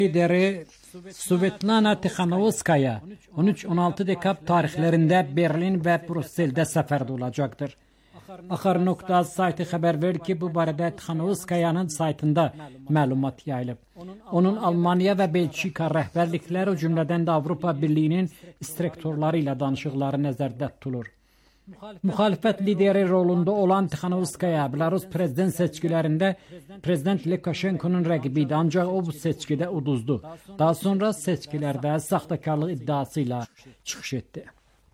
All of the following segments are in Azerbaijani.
Lideri Svetlana Tikhanovskaya 13-16 dekabr tarihlərində Berlin və Brüsseldə səfərdə olacaqdır. Axar.az sayti xəbər verir ki, bu barədə Tikhanovskayanın saytında məlumat yayılıb. Onun Almaniya və Belçika rəhbərlikləri, o cümlədən də Avropa Birliyinin instruktorları ilə danışıqları nəzərdə tutulur. Müxalifət lideri rolunda olan Tikhanovskaya Belarus prezident seçkilərində Prezident Lukashenko'nun rəqibi idi, ancaq o bu seçkidə uduzdu. Daha sonra seçkilərdə saxtakarlıq iddiasıyla çıxış etdi.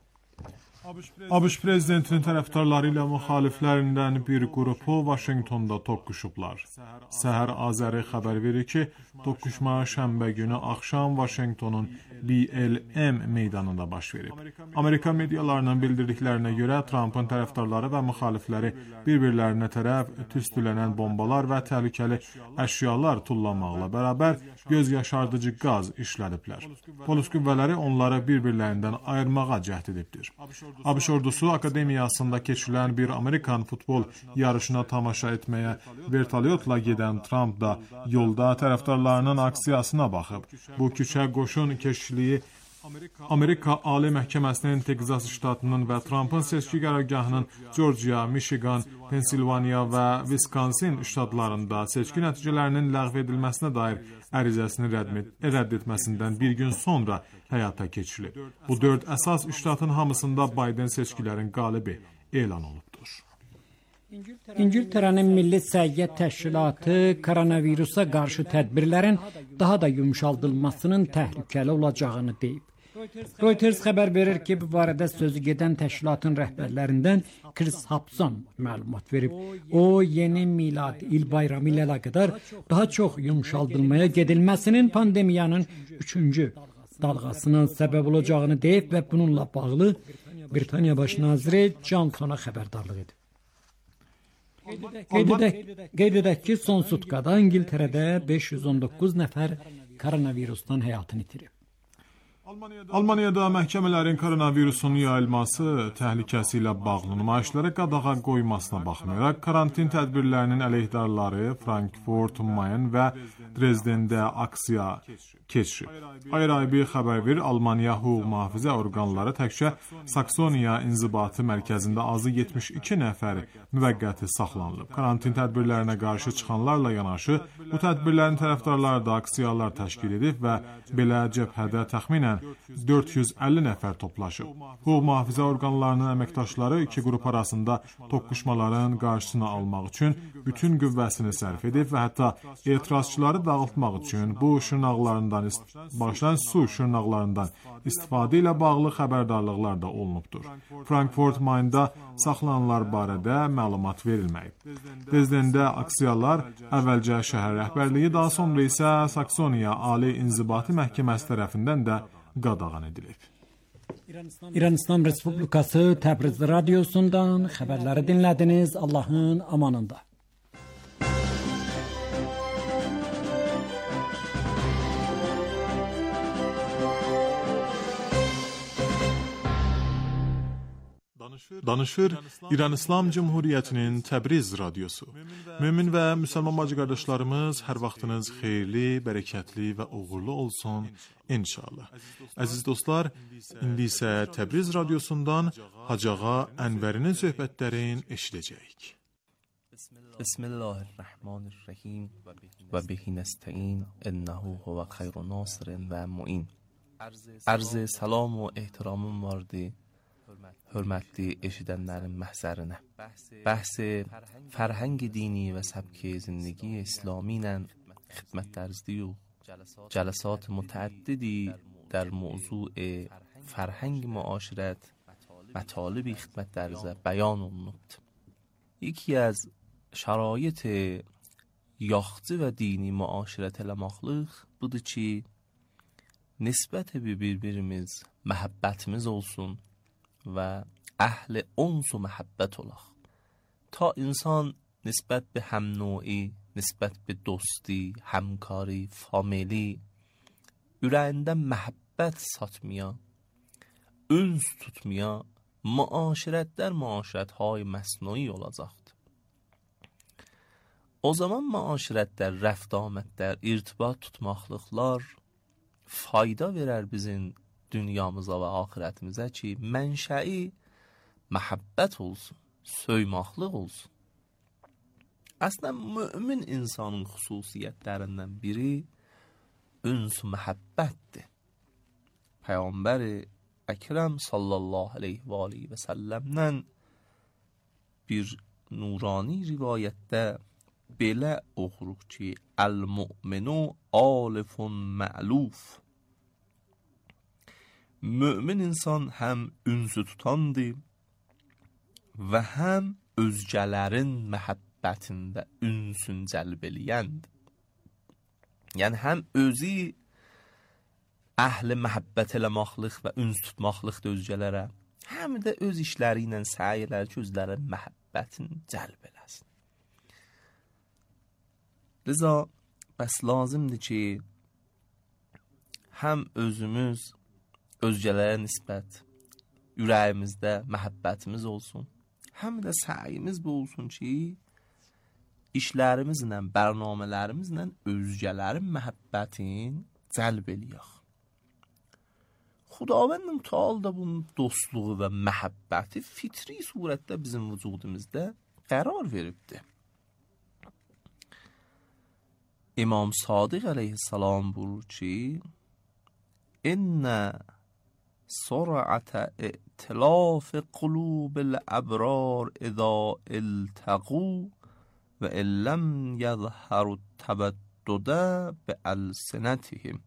ABŞ prezidentinin tərəfdarları ilə müxaliflərindən bir qrupu Vaşinqtonda toqquşublar. Səhər Azəri xəbər verir ki, toqquşma şənbə günü axşam Vaşinqtonun BLM meydanında baş verib. Amerika medialarının bildirdiklərinə görə Trumpın tərəfdarları və müxalifləri bir-birlərinə tərəf tüstülənən bombalar və təhlükəli əşyalar tullanmaqla bərabər göz yaşardıcı qaz işlədiblər. Polis qüvvələri onları bir-birlərindən ayırmağa cəhd edibdir. ABŞ ordusu akademiyasında keçirilən bir Amerikan futbol yarışına tamaşa etməyə vertolyotla gedən Trump da yolda tərəfdarlarının aksiyasına baxıb. Bu küçə qoşun keşişliyi Amerika Ali Məhkəməsinin Texas ştatının və Trumpın seçki qərargahının Georgia, Michigan, Pensilvaniya və Wisconsin ştatlarında seçki nəticələrinin ləğv edilməsinə dair ərizəsini rədd etməsindən bir gün sonra həyata keçirilib. Bu 4 əsas ştatın hamısında Biden seçkilərin qalibi elan olubdur. İngiltərənin Milli Səhiyyə Təşkilatı koronavirusa qarşı tədbirlərin daha da yumşaldılmasının təhlükəli olacağını deyib. Reuters xəbər verir ki, bu barədə sözü gedən təşkilatın rəhbərlərindən Chris Hobson məlumat verib. O, yeni milad il bayramı ilə əlaqədar daha çox yumşaldılmaya gedilməsinin pandemiyanın 3-cü dalğasının səbəb olacağını deyib və bununla bağlı Britaniya Baş naziri Johnsona xəbərdarlıq edib. Qeyd edək ki, son sutkada İngiltərədə 519 nəfər koronavirusdan həyatını itirib. Almaniyada məhkəmələrin koronavirusun yayılması təhlükəsi ilə bağlı nümayişlərə qadağa qoymasına baxmayaraq, karantin tədbirlərinin əleyhdarları Frankfurt, Main və Dresdendə aksiya keçirib. Ayrı-ayrı xəbər verir, Almaniya hüquq mühafizə orqanları təkcə Saksoniya inzibatı mərkəzində azı 72 nəfər müvəqqəti saxlanılıb. Karantin tədbirlərinə qarşı çıxanlarla yanaşı, bu tədbirlərin tərəfdarları da aksiyalar təşkil edib və belə cəbhədə təxminən 450 nəfər toplaşıb. Hüquq mühafizə orqanlarının əməkdaşları iki qrup arasında toqquşmaların qarşısını almaq üçün bütün qüvvəsini sərf edib və hətta etirazçıları dağıtmaq üçün bu su şırnaqlarından istifadə ilə bağlı xəbərdarlıqlar da olunubdur. Frankfurt Mainda saxlananlar barədə məlumat verilməyib. Dresdendə aksiyalar əvvəlcə şəhər rəhbərliyi, daha sonra isə Saksoniya Ali İnzibati Məhkəməsi tərəfindən də qadağan edilib. İran İslam Respublikası Təbriz radiosundan xəbərləri dinlədiniz. Allahın amanında. Danışır İran İslam Cumhuriyyətinin Təbriz radiosu. Mömin və müsəlman bacı qardaşlarımız, hər vaxtınız xeyirli, bərəkətli və uğurlu olsun inşallah. Əziz dostlar, indi isə Təbriz radiosundan Hacı Ağa Ənvərinin söhbətlərini eşidəcəyik. Bismillahirrahmanirrahim və bihi nestəin innehu huve xeyru nasirin və mu'in. Arz salam və ehtiramım vardı. Hörmətli eşidənlərin məhzərinə. Bəhs fərhəng dini və səbk zindagi İslami ilə xidmətlərizdiyu جلسات متعددی در موضوع فرهنگ معاشرت مطالبی خدمت در بیان olunubdu. یکی از şərait yaxçı və dini müaşirət eləmaqlıq budur ki, nisbət bir-birimiz məhəbbətimiz olsun və əhl-i uns و məhəbbət olaq. تا insan nisbət به همنوعی، nisbət به dosti, həmkari, famili ürəyində məhəbbət satmaya, üns tutmaya, müaşirətlər müaşirətهای məsnui olacaqdır. o zaman müaşirətlər, rəft amətlər, irtibat tutmaqlıqlar fayda verər bizim dünyamıza və axirətimizə ki, mənşəi məhəbbət olsun, söymaqlıq olsun. Əslən, mümin insanın xüsusiyyətlərindən biri üns-ü məhəbbətdir. Peyğəmbər Əkrəm sallallahu aleyhi və aleyhi və səlləmdən bir nurani rivayətdə belə oxuruq ki, əl-mü'minu alifun mə'luf. Mümin insan həm ünsü tutandır və həm özgələrin məhəbbətində ünsün cəlb eləyəndir. Yəni, həm özü əhli məhəbbət eləmaqlıq və üns tutmaqlıqdır özgələrə, həm də öz işləri ilə səy elər ki, özlərin məhəbbətini cəlb eləsin. Liza, bəs lazımdır ki, həm özümüz özgələrə nisbət ürəyimizdə məhəbbətimiz olsun, həm də səyimiz bu olsun ki, işlərimizlə, bərnamələrimizlə özgələrin məhəbbətini cəlb eləyək. Xudavənd Mütəal da bunun dostluğu və məhəbbəti fitri surətdə bizim vücudumuzda qərar veribdir. İmam Sadiq əleyhissalam buyurur ki, İnnə sur'ətə i'tilaf qulubil əbrar iza iltəqu və illəm yəzhəru təbəddudə biəlsinətihim.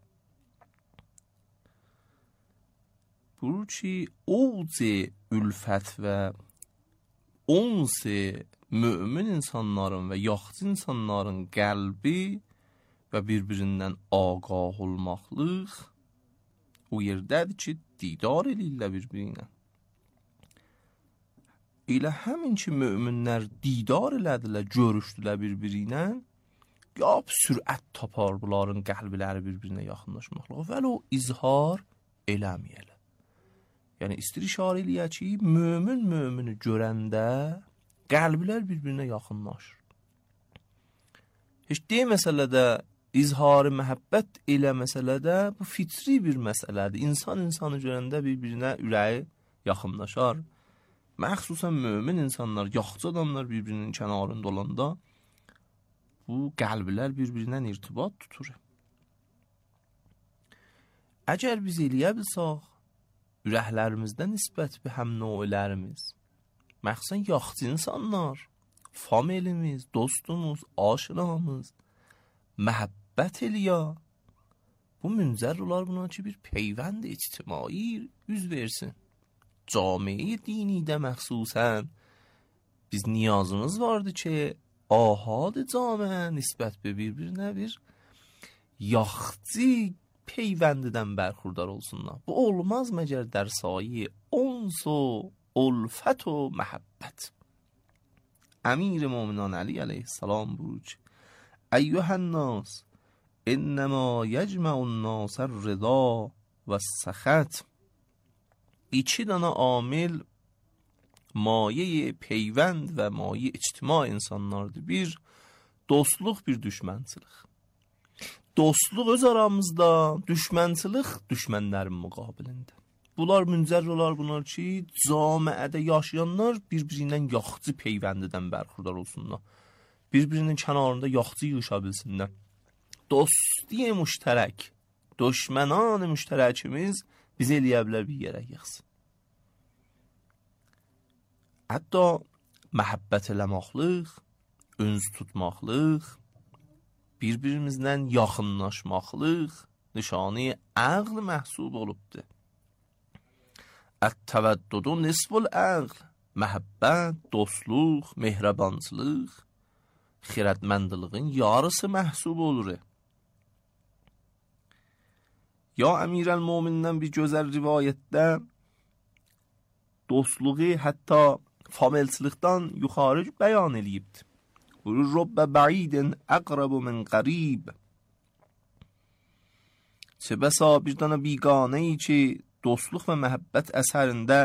Buyurur ki, oğuz ülfət və ons mümin insanların və yaxşı insanların qəlbi və bir-birindən ağah olmaqlıq o yerdədir ki, didar eləyirlər bir-birinə. Elə həmin ki, müminlər didar elədilər, görüşdülər bir-birinə, ya sürət tapar bunların qəlbləri bir-birinə yaxınlaşmaqlıq və o izhar eləməyələr. Yəni, istir işarə eləyək ki, mümini görəndə qəlblər bir-birinə yaxınlaşır. Heç deyil məsələdə izharı məhəbbət elə məsələdə bu fitri bir məsələdir. İnsan insanı görəndə bir-birinə ürəyi yaxınlaşar. Məxsusən mümin insanlar, yaxşı adamlar bir-birinin kənarında olanda bu qəlblər bir-birindən irtibat tutur. Əgər biz eləyə bilsək, ürəklərimizdə nisbət bir həm növlərimiz, məxsusən yaxşı insanlar, familimiz, dostumuz, aşinamız, məhəbbət eləyə, bu münzər olar buna ki, bir peyvənd ictimai üz versin. Camiye dinidə məxsusən biz niyazımız vardı ki, ahad camiə nisbət bir-birinə bir yaxçı peyvəndidən bərxurdar olsunlar. Bu olmaz məgər در سایه انس و الفت و محبت. امیر مومنان علی علیه السلام بروج ایها الناس انما یجمع الناس الرضا و السخط. ایچی دانه عامل مایه پیوند و مایه اجتماع insanlardır. Bir, dostluq, bir düşmənçilik. Dostluq öz aramızda, düşmənçilik düşmənlərin müqabilində. Bunlar müncər olar bunlar ki, camiədə yaşayanlar bir-birindən yaxçı peyvəndidən bərxurdar olsunlar. Bir-birinin kənarında yaxçı yığışa bilsinlər. Dosti müştərək, düşmənan müştərəkimiz bizi eləyə bilər bir yerə yığsın. Hətta məhəbbət eləmaqlıq, üns tutmaqlıq, bir-birimizdən yaxınlaşmaqlıq nişanı əql məhsub olubdur. Ət-təvəddudu nisbul əql, məhəbbət, dostluq, mehrabançılıq, xirətməndiliğin yarısı məhsub olur. Ya Əmirəl-Möminindən bir gözəl rivayətdə dostluğu hətta familçilikdən yuxarı bəyan eləyibdir. Rubbə bəidin əqrabu min qarib. Çə bəsa bir dana biqanəyi ki, dostluq və məhəbbət əsərində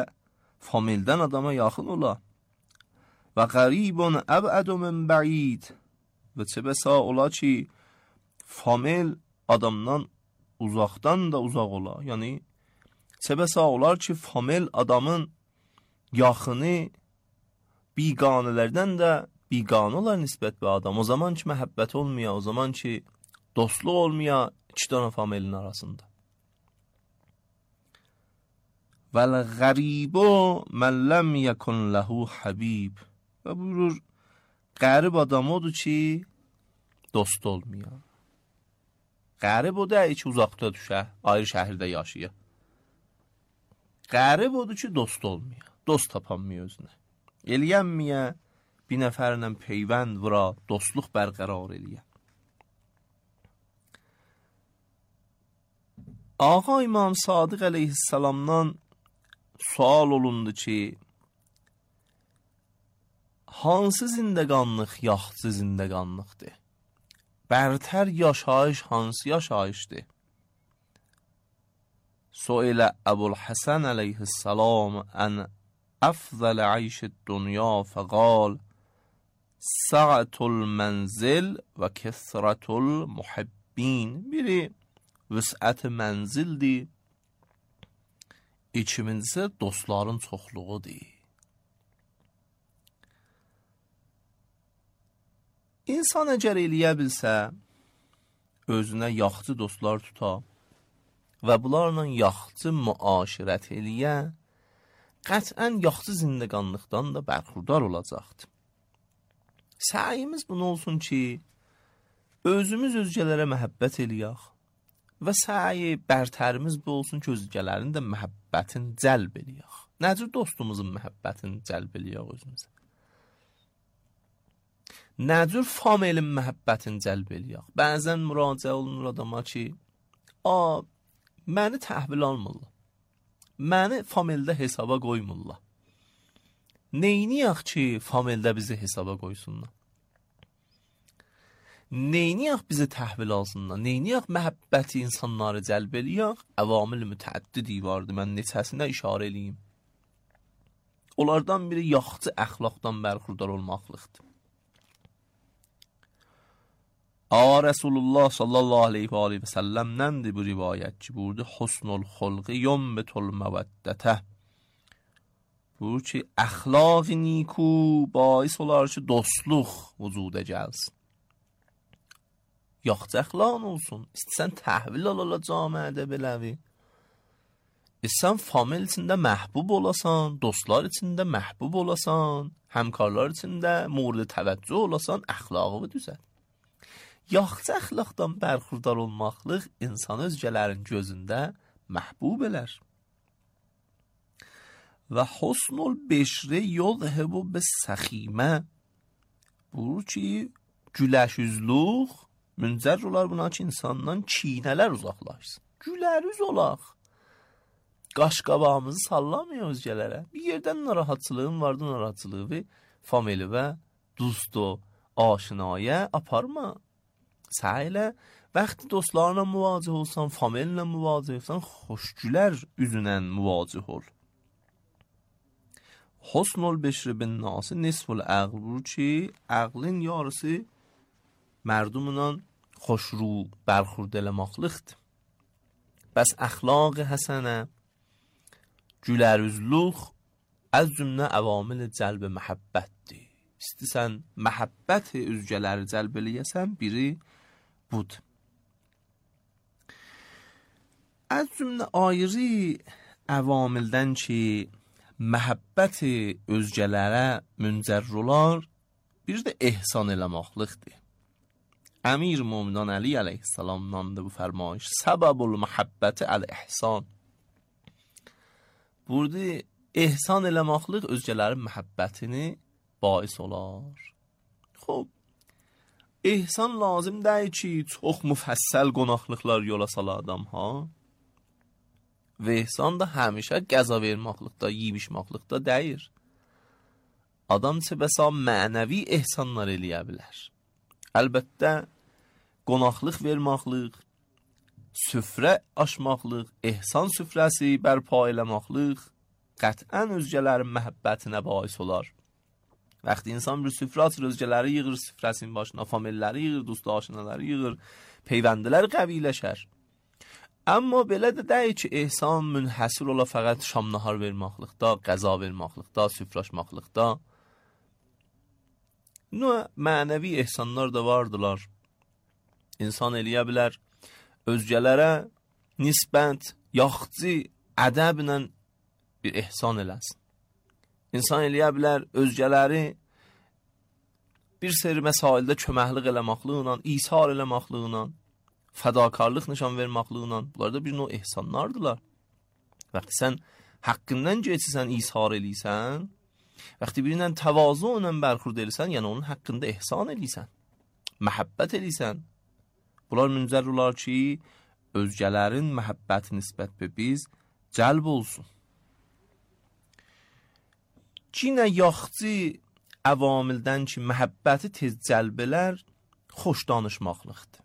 famildən adama yaxın ola. Və qaribun əbədu min bəid. və çə bəsa ola ki, famil adamdan uzaqdan da uzaq ola. Yəni, çə bəsa olar ki, famil adamın yaxını biqanələrdən də biqanə olar nisbət bir adam. O zaman ki, məhəbbət olmaya, o zaman ki, dostluq olmaya iki dənə familin arasında. Vəl-qəribu mən ləm yəkun ləhu həbib. Və buyurur, qərib adam odur ki, dost olmaya. Qərib o deyil ki, uzaqda düşə, ayrı şəhərdə yaşaya. Qərib odur ki, dost olmaya, dost tapanmaya özünə. Eləyənməyə, bir nəfərlə peyvənd vura, dostluq bərqərar eləyə. Ağa İmam Sadiq əleyhissalamdan sual olundu ki, hansı zindəqanlıq yaxçı zindəqanlıqdır? Bərtər yaşayış hansı yaşayışdır? Suilə Əbul Həsən əleyhissalam ən əfzəl əyşid dünya fəqal sa'atul mənzil və kəsratul muhibbin. Biri vüsət-i mənzildir, ikincisi dostların çoxluğudur. İnsan əgər eləyə bilsə, özünə yaxçı dostlar tuta və bunlarla yaxçı müaşirət eləyə, qətən yaxçı zindəqanlıqdan da bərxurdar olacaqdır. Səyimiz bunu olsun ki, özümüz özgələrə məhəbbət eləyək və səyi bərtərimiz bu olsun ki, özgələrin də məhəbbətin cəlb eləyək. Nəcür dostumuzun məhəbbətini cəlb eləyək özümüzə? Nəcür familin məhəbbətini cəlb eləyək? Bəzən müraciə olunur adama ki, məni təhvil almırlar, məni famildə hesaba qoymurlar. Neyniyək ki, famildə bizi hesaba qoysunlar? Neyniyək bizi təhvil alsınlar? Neyniyək məhəbbəti insanları cəlb eləyək? Əvamil mütəəddidi vardır, mən neçəsinə işarə eləyim. Onlardan biri yaxçı əxlaqdan bərxurdar olmaqlıqdır. Rasulullah sallallahu aleyhi və səlləmdəndir bu rivayət ki, buyurdu, husnul xulqi yumbitul məvəddətə. Buyur ki, əxlaq-ı niku bais olar ki, dostluq vücuda gəlsin. Yaxçı əxlaqın olsun, istəsən təhvil ala camiədə beləvi. İstəsən famil içində məhbub olasan, dostlar içində məhbub olasan, həmkarlar içində mورد təvəccüh olasan, əxlaqı düzəl. Yaxçı əxlaqdan bərxurdar olmaqlıq insan özgələrin gözündə məhbub elər. Və husnul beşri yuzhibu bis-səximə. Buyurur ki, güləş üzlük müncər olar buna ki, insandan çiynələr uzaqlaşsın. Gülərüz olaq. Qaş-qabağımızı sallamayaq özgələrə. Bir yerdən narahatçılığın vardı, narahatçılığı famili və dostu, aşinaya aparma. Səhilə, vəqti dostlarla müvacih olsan, famillə müvacih olsan, xoşgülər üzünən müvacih ol. Husnul beşri bin nasi nisful əql. Buyur ki, əqlin yarısı mərdumla xoşru bərxurd eləmaqlıqdır. Bəs əxlaq-ı həsənə, gülərüzlük az cümlə əvamil cəlb-i məhəbbətdir. İstəsən məhəbbəti özgələri cəlb eləyəsən, biri budur. Az cümlə ayrı əvamildən ki, məhəbbəti özgələrə müncər olar, bir də ehsan eləmaqlıqdır. Əmir Möminin Əli əleyhissalamdan da bu fərmayış. Səbəbul məhəbbəti əl-ihsan. Burada ehsan eləmaqlıq özgələrin məhəbbətini bais olar. Xob, ehsan lazım deyil ki, çox müfəssəl qonaqlıqlar yola sala adam, ha? Və ehsan da həmişə qəza vermaqlıqda, yiymişmaqlıqda deyir. Adam bəsa mənəvi ehsanlar eləyə bilər. Əlbəttə, qonaqlıq vermaqlıq, süfrə açmaqlıq, ehsan süfrəsi bərpa eləmaqlıq qətən özgələrin məhəbbətinə bais olar. Vaxtı insan bir süfrə açır, özgələri yığır süfrəsinin başına, familləri yığır, dost aşinaları yığır, peyvəndilər qəviləşər. Amma belə də deyil ki, ehsan münhəsir ola fəqət şam nahar verməklikdə, qəza verməklikdə, süfrəşməklikdə. Mənəvi ehsanlar da vardılar. İnsan eləyə bilər, özgələrə nisbət, yaxcı, ədəblə bir ehsan eləsin. İnsan eləyə bilər, özgələri bir seri məsaildə köməklik eləməkliğlə, isar eləməkliğlə, fədakarlıq nişan verməkliğlə, bunlar da bir növ ehsanlardılar. Vaxtı sən haqqından geçsən, isar eləysən, vaxtı birindən təvazu ilə bərxurd eləysən, yəni onun haqqında ehsan eləysən, məhəbbət eləysən. Bunlar müncər olar ki, özgələrin məhəbbəti nisbət be biz cəlb olsun. Cinə yaxcı əvamildən ki, məhəbbəti tez cəlb elər, xoş danışmaqlıqdır.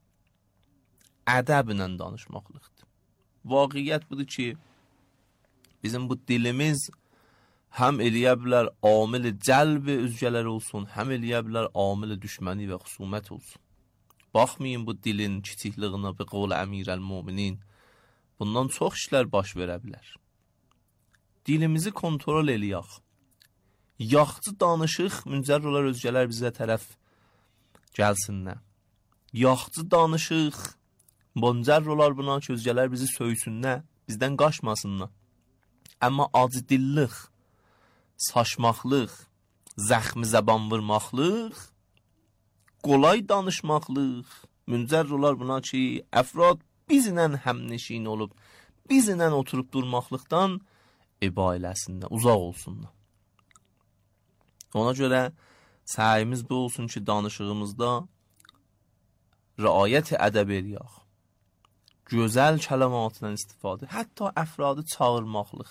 Ədəblə danışmaqlıqdır. Vaqiyyət budur ki, bizim bu dilimiz həm eləyə bilər amil-i cəlb özgələr olsun, həm eləyə bilər amil-i düşməni və xusumət olsun. Baxmayın bu dilin kiçikliyinə, bi qovl əmirəl-müminin. Bundan çox işlər baş verə bilər. Dilimizi kontrol eləyək. Yaxçı danışıq, müncər olar özgələr bizə tərəf gəlsinlər. Yaxçı danışıq, müncər olar buna ki, özgələr bizi söysünlər, bizdən qaçmasınlar. Amma acı dillik, saçmaqlıq, zəxmi zəban vurmaqlıq, qolay danışmaqlıq, müncər olar buna ki, əfrad bizlə həmnişin olub, bizlə oturub durmaqlıqdan ibailəsinlər, uzaq olsunlar. Ona görə səyimiz bu olsun ki, danışığımızda riayət ədəb eləyək. Gözəl kələmatından istifadə, hətta əfradı çağırmaqlıq.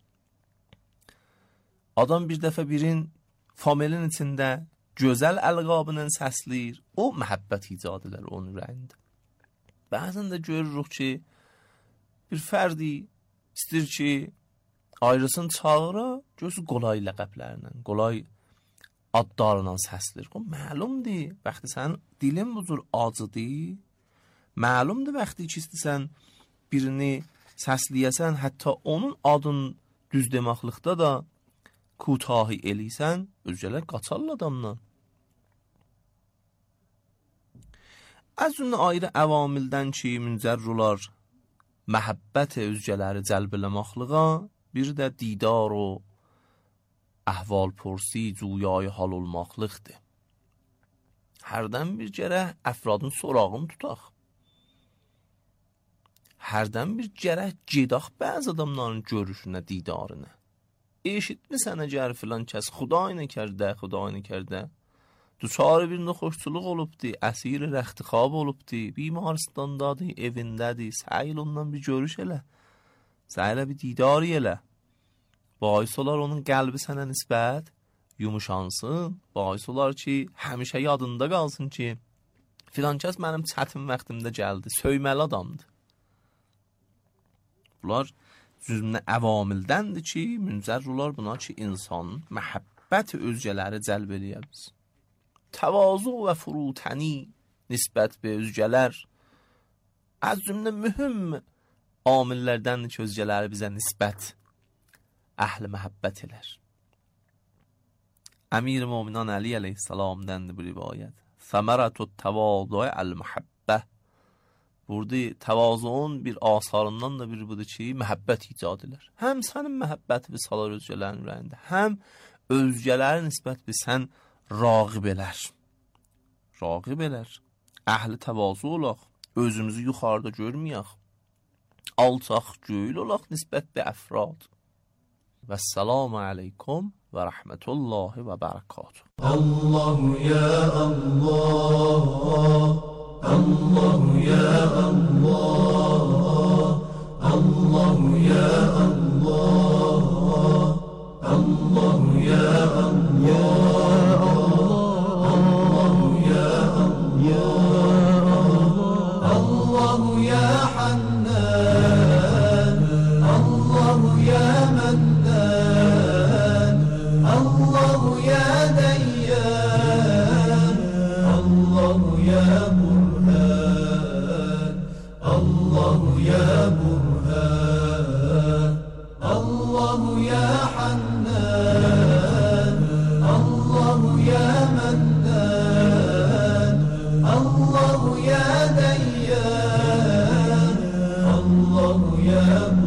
Adam bir dəfə birin familin içində gözəl əlqabının səsləyir, o məhəbbət icad edər onun ürəyində. Bəzən də görürük ki, bir fərdi istəyir ki, ayrısını çağıra, gözü qolay ləqəblərlə, qolay adlarla səslir. O məlumdur, vaxtı sənin dilin bu cür acıdır, məlumdur vaxtı ki, istəsən birini səsləyəsən, hətta onun adını düz deməklikdə da kutahi eləysən, özgələr qaçarlar adamdan. Əzünə ayrı əvamildən ki, müncər olar məhəbbət özgələri cəlb eləməklığa, bir də didar o əhval pursi, cuyayı hal olmaqlıqdır. Hərdən bir gərək əfradın sorağını tutaq. Hərdən bir gərək gedaq bəzi adamların görüşünə, didarına. Eşitmisən əgər filan kəs xudayını kərdə, duçarı bir xoşçuluq olubdi, əsiri rəxtixab olubdi, bimarstandadır, evindədir, səyil ondan bir görüş elə, səylə bir didari elə. Bahis olar onun qəlbi sənə nisbət yumuşansın, bahis olar ki, həmişə yadında qalsın ki, filan kəs mənim çətin vaxtımda gəldi, söyməli adamdır. Bunlar cüzmünə əvamildəndir ki, müncər olar buna ki, insanın məhəbbəti özgələri cəlb eləyəbiz. Təvazu və furutəni nisbət və özgələr az cümlə mühüm amillərdəndir ki, özgələri bizə nisbət əhl-i məhəbbət elər. Əmir-i Mominan Əli əleyhissalamdəndir bu rivayət. Səmərətü təvazu əl-məhəbbə. Burada təvazuun bir asarından da biri budur ki, məhəbbət icad elər. Həm sənin məhəbbəti bir salar özgələrin ürəyində, həm özgələrin nisbət bir sən rağib elər. Rağib elər. Əhli təvazu olaq, özümüzü yuxarıda görməyək. Alçaq göyül olaq nisbət bir əfrad. Vəssalamu aleykum və rəhmətullahi və bərəkatuhu. Allahu ya Allah, Allahu ya Allah, Allahu ya Allah, Allahu ya Allah, Allahu ya Allah, Allahu ya Hannan, Allahu ya Mannan, Allahu ya يا برهان الله يا حنان الله يا منان الله يا ديان الله يا برهان.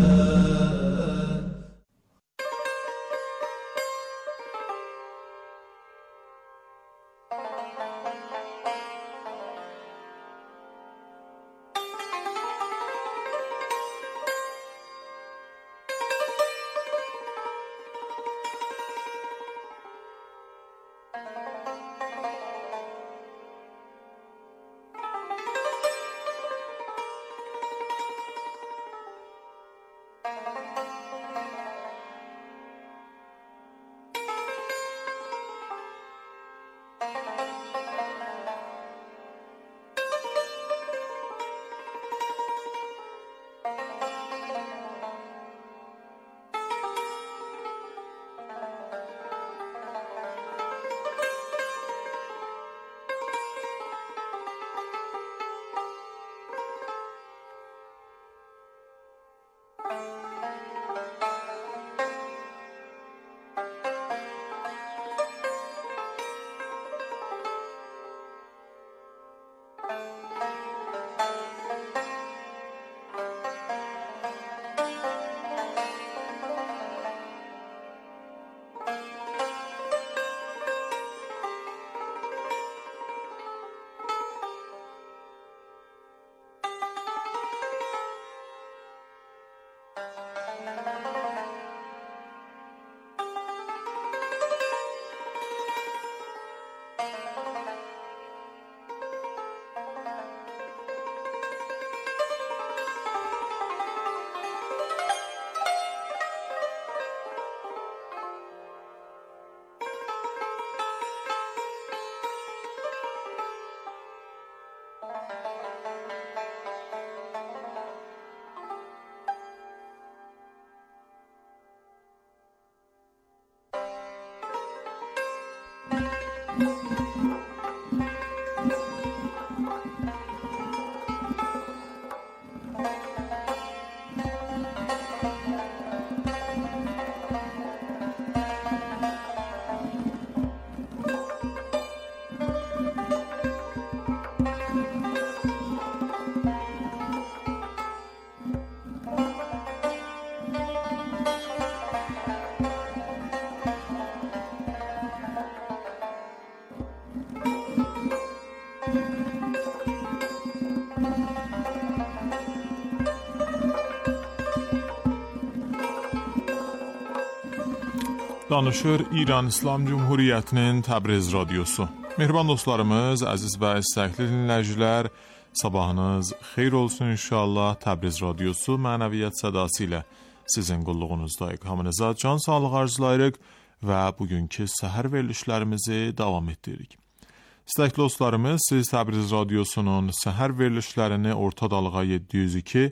Danışır İran İslam Cumhuriyyətinin Təbriz radiosu. Mehriban dostlarımız, əziz və istəkli dinləyicilər, sabahınız xeyir olsun inşallah. Təbriz radiosu mənəviyyat sədası ilə sizin qulluğunuzdayıq. Hamınıza can sağlığı arzulayırıq və bugünkü səhər verilişlərimizi davam etdiririk. İstəkli dostlarımız, siz Təbriz radiosunun səhər verilişlərini orta dalğa 702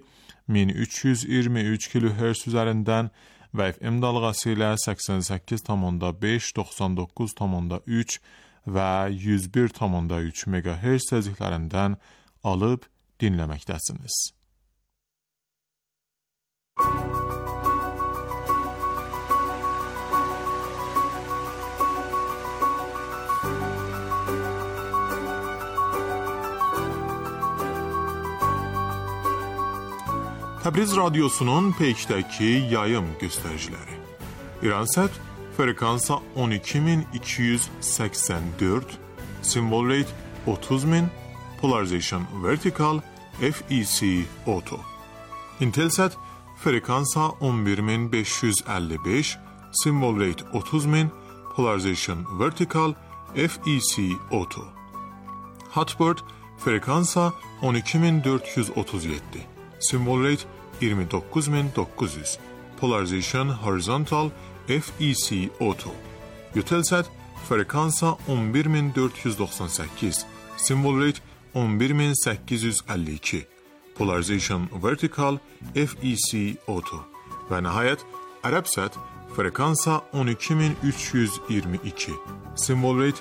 1323 kHz üzərindən və FM dalğası ilə 88,5, 99,3 və 101,3 MHz tezliklərindən alıb dinləməkdəsiniz. Təbriz radiosunun peykdəki yayım göstəriciləri. İransat frekansa 12284, symbol rate 30000, polarization vertical, FEC auto. Intelsat frekansa 11555, symbol rate 30000, polarization vertical, FEC auto. Hotbird frekansa 12437, symbol rate 29900, polarization horizontal, FEC auto. Eutelsat frekansa 11498, symbol rate 11852, polarization vertical, FEC auto. Və nəhayət Arabsat frekansa 12322, symbol rate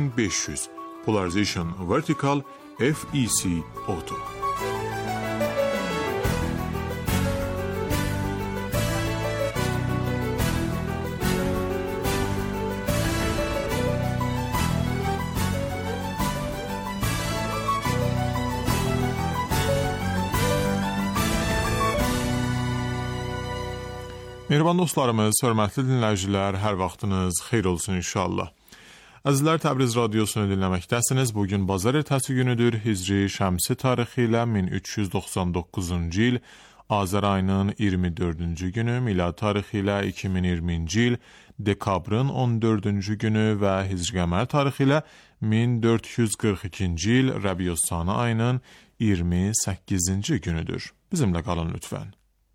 27500, polarization vertical, FEC auto. Mehriban dostlarımız, hörmətli dinləyicilər, hər vaxtınız xeyir olsun inşallah. Əzizlər, Təbriz radiosunu dinləməkdəsiniz. Bugün bazar ertəsi günüdür. Hicri şəmsi tarixi ilə 1399-cu il, Azər ayının 24-cü günü, milad tarixi ilə 2020-ci il, dekabrın 14-cü günü və Hicri qəmər tarixi ilə 1442-ci il, Rəbiyyəs-Sani ayının 28-ci günüdür. Bizimlə qalın lütfən.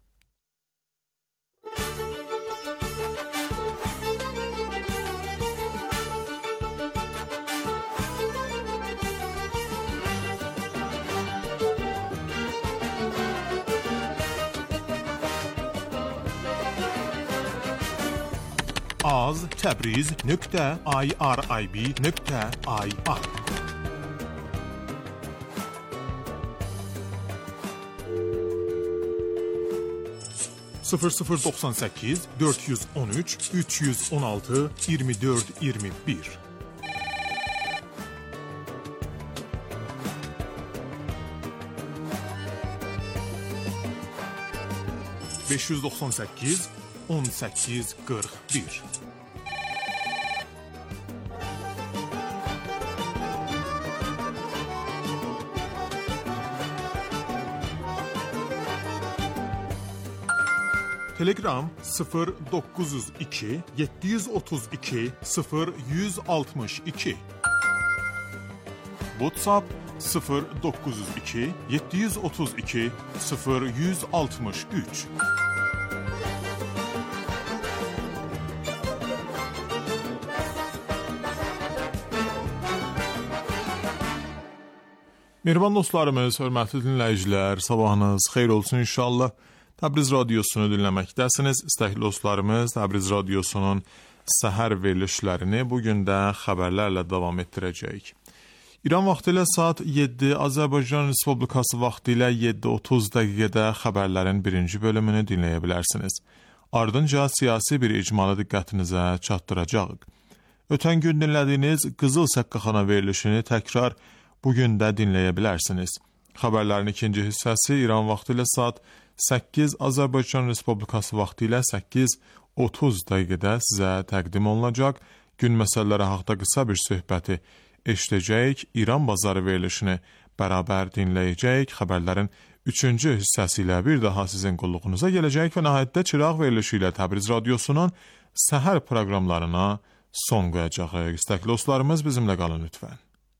az.tabriz.irib.ir 0098 413 316 24 21 598 18 41 Telegram 0902 732 0162 WhatsApp 0902 732 0163 Mehriban dostlarımız, hörmətli dinləyicilər, sabahınız xeyir olsun inşallah. Təbriz radiosunu dinləməkdəsiniz. İstəkli dostlarımız, Təbriz radiosunun səhər verilişlərini bugün də xəbərlərlə davam etdirəcəyik. İran vaxtı ilə saat 7, Azərbaycan Respublikası vaxtı ilə 7:30 dəqiqədə xəbərlərin birinci bölümünü dinləyə bilərsiniz. Ardınca siyasi bir icmalı diqqətinizə çatdıracağıq. Ötən gün dinlədiyiniz Qızıl Səqqaxana verilişini təkrar bugün də dinləyə bilərsiniz. Xəbərlərin ikinci hissəsi İran vaxtı ilə saat 8, Azərbaycan Respublikası vaxtı ilə 8:30 dəqiqədə sizə təqdim olunacaq. Gün məsələləri haqqında qısa bir söhbəti eşidəcəyik. İran bazarı verilişini bərabər dinləyəcəyik. Xəbərlərin üçüncü hissəsi ilə bir daha sizin qulluğunuza gələcək və nəhayətdə çıraq verilişi ilə Təbriz radiosunun səhər proqramlarına son qoyacağıq. İstəkli dostlarımız, bizimlə qalın lütfən.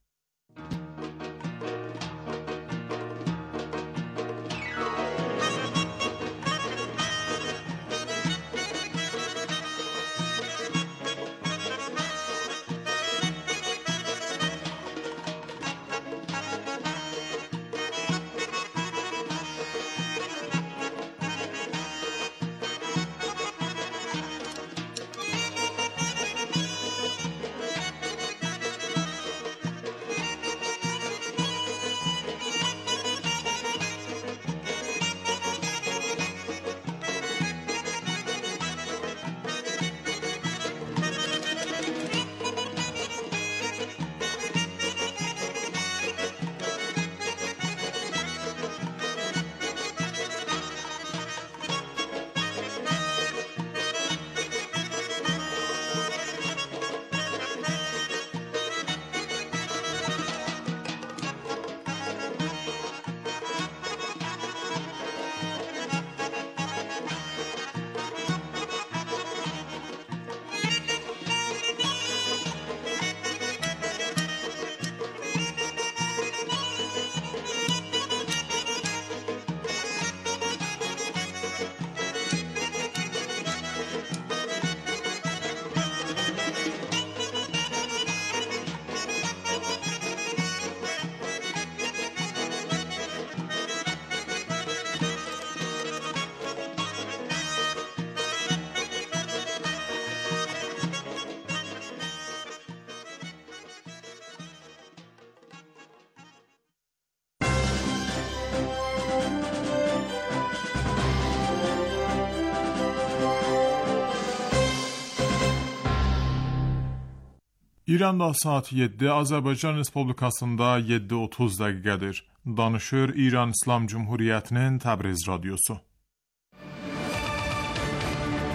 İranda saat 7, Azərbaycan Respublikasında 7:30 dəqiqədir. Danışır İran İslam Cumhuriyyətinin Təbriz radiosu.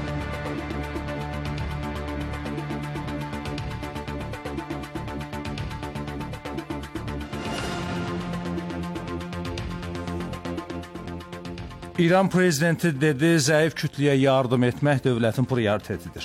İran prezidenti dedi, zəif kütləyə yardım etmək dövlətin prioritetidir.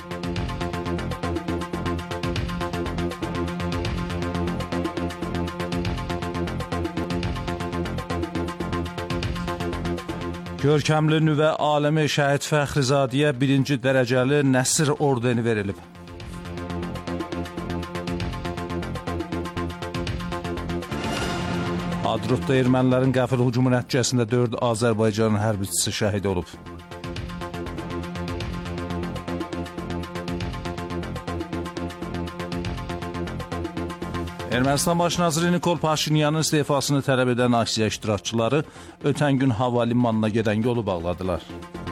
Görkəmli nüvə alimi Şəhid Fəxrizadəyə 1-ci dərəcəli Nəsr ordeni verilib. Hadrutda ermənilərin qəfil hücumu nəticəsində 4 Azərbaycan hərbiçisi şəhid olub. Ermənistan baş naziri Nikol Paşinyanın istefasını tələb edən aksiya iştirakçıları ötən gün hava limanına gedən yolu bağladılar.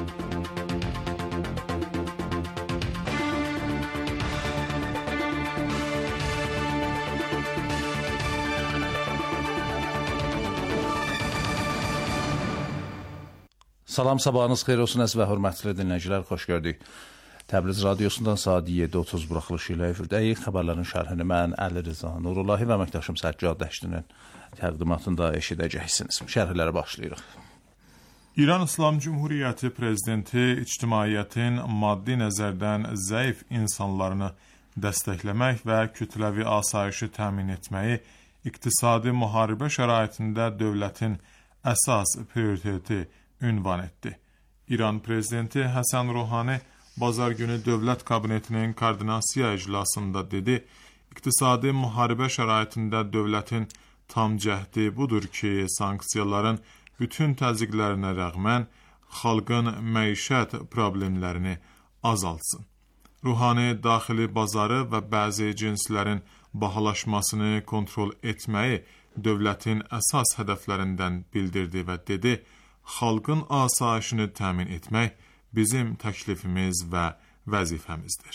Salam, sabahınız xeyir olsun, əziz və hörmətli dinləyicilər, xoş gördük. Təbriz radiosundan saat 7:30 buraxılışı ilə efirdəyik. Xəbərlərin şərhini mən Əli Rıza Nurullahi və əməkdaşım Səccad Dəşdinin təqdimatında eşidəcəksiniz. Şərhlərə başlayırıq. İran İslam Cumhuriyyəti prezidenti ictimaiyyətin maddi nəzərdən zəif insanlarını dəstəkləmək və kütləvi asayişi təmin etməyi iqtisadi müharibə şəraitində dövlətin əsas prioriteti ünvan etdi. İran prezidenti Həsən Ruhani Bazar günü Dövlət Kabinetinin koordinasiya iclasında dedi, iqtisadi müharibə şəraitində dövlətin tam cəhdi budur ki, sanksiyaların bütün təzyiqlərinə rəğmən xalqın məişət problemlərini azaltsın. Ruhani daxili bazarı və bəzi cinslərin bahalaşmasını kontrol etməyi dövlətin əsas hədəflərindən bildirdi və dedi, xalqın asayişini təmin etmək bizim təklifimiz və vəzifəmizdir.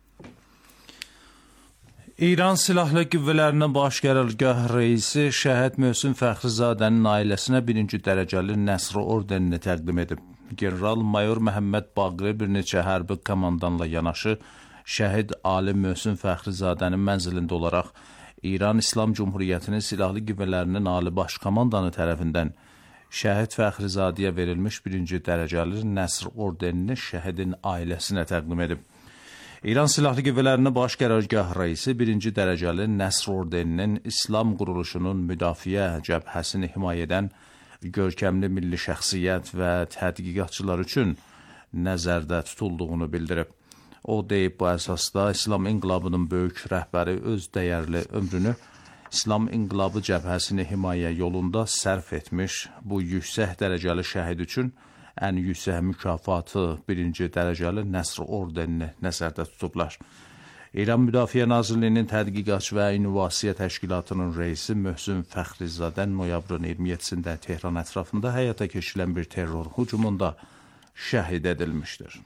İran Silahlı Qüvvələrinin Baş Qərargah reisi Şəhid Möhsin Fəxrizadənin ailəsinə 1-ci dərəcəli Nəsr ordenini təqdim edib. General-mayor Məhəmməd Baqri bir neçə hərbi komandanla yanaşı Şəhid Ali Möhsin Fəxrizadənin mənzilində olaraq İran İslam Cumhuriyyətinin Silahlı Qüvvələrinin Ali Baş Komandanı tərəfindən Şəhid Fəxrizadəyə verilmiş 1-ci dərəcəli Nəsr ordenini şəhidin ailəsinə təqdim edib. İran Silahlı Qüvvələrinin Baş Qərargah reisi 1-ci dərəcəli Nəsr ordeninin İslam quruluşunun müdafiə cəbhəsini himayə edən görkəmli milli şəxsiyyət və tədqiqatçılar üçün nəzərdə tutulduğunu bildirib. O deyib, bu əsasda İslam inqilabının böyük rəhbəri öz dəyərli ömrünü İslam inqilabı cəbhəsini himayə yolunda sərf etmiş bu yüksək dərəcəli şəhid üçün ən yüksək mükafatı 1-ci dərəcəli Nəsr ordenini nəzərdə tutublar. İran Müdafiə Nazirliyinin Tədqiqat və İnnovasiya Təşkilatının reisi Möhsin Fəxrizadə noyabrın 27-sində Tehran ətrafında həyata keçirilən bir terror hücumunda şəhid edilmişdir.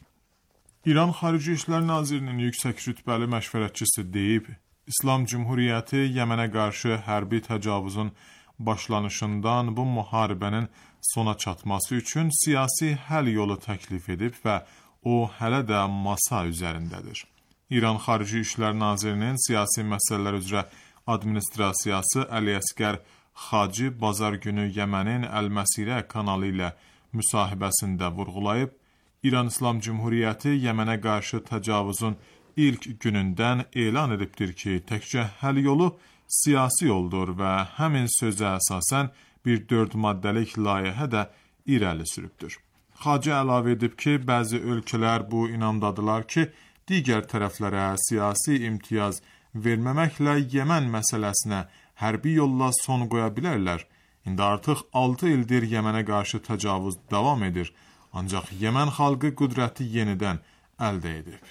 İran Xarici İşlər Nazirinin yüksək rütbəli məşvərətçisi deyib, İslam Cumhuriyyəti Yəmənə qarşı hərbi təcavüzün başlanışından bu müharibənin sona çatması üçün siyasi həll yolu təklif edib və o hələ də masa üzərindədir. İran Xarici İşlər Nazirinin siyasi məsələlər üzrə administrasiyası Əli Əsgər Xaci bazar günü Yəmənin Əl-Məsirə kanalı ilə müsahibəsində vurğulayıb, İran İslam Cumhuriyyəti Yəmənə qarşı təcavüzün ilk günündən elan edibdir ki, təkcə həll yolu siyasi yoldur və həmin sözə əsasən bir 4 maddəlik layihə də irəli sürübdür. Xacə əlavə edib ki, bəzi ölkələr bu inamdadılar ki, digər tərəflərə siyasi imtiyaz verməməklə Yəmən məsələsinə hərbi yolla son qoya bilərlər. İndi artıq 6 ildir Yəmənə qarşı təcavüz davam edir, ancaq Yəmən xalqı qüdrəti yenidən əldə edib.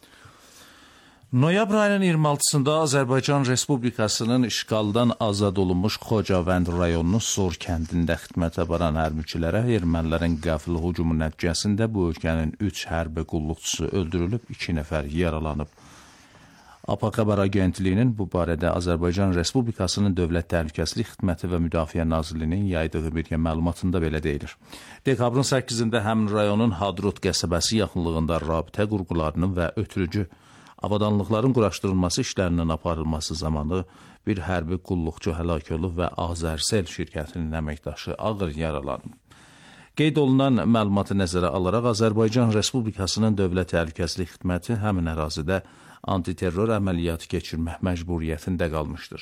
Noyabr ayının 26-sında Azərbaycan Respublikasının işğaldan azad olunmuş Xocavənd rayonunun Sor kəndində xidmətə baran hərbiçilərə ermənilərin qəfil hücumu nəticəsində bu ölkənin 3 hərbi qulluqçusu öldürülüb, 2 nəfər yaralanıb. APA Xəbər Agentliyinin bu barədə Azərbaycan Respublikasının Dövlət Təhlükəsizlik Xidməti və Müdafiə Nazirliyinin yaydığı bir məlumatında belə deyilir. Dekabrın 8-də həmin rayonun Hadrut qəsəbəsi yaxınlığında rabitə qurğularının və ötürücü avadanlıqların quraşdırılması işlərinin aparılması zamanı bir hərbi qulluqçu həlak olub və Azərsel şirkətinin əməkdaşı ağır yaralanıb. Qeyd olunan məlumatı nəzərə alaraq Azərbaycan Respublikasının Dövlət Təhlükəsizlik Xidməti həmin ərazidə antiterror əməliyyatı keçirmək məcburiyyətində qalmışdır.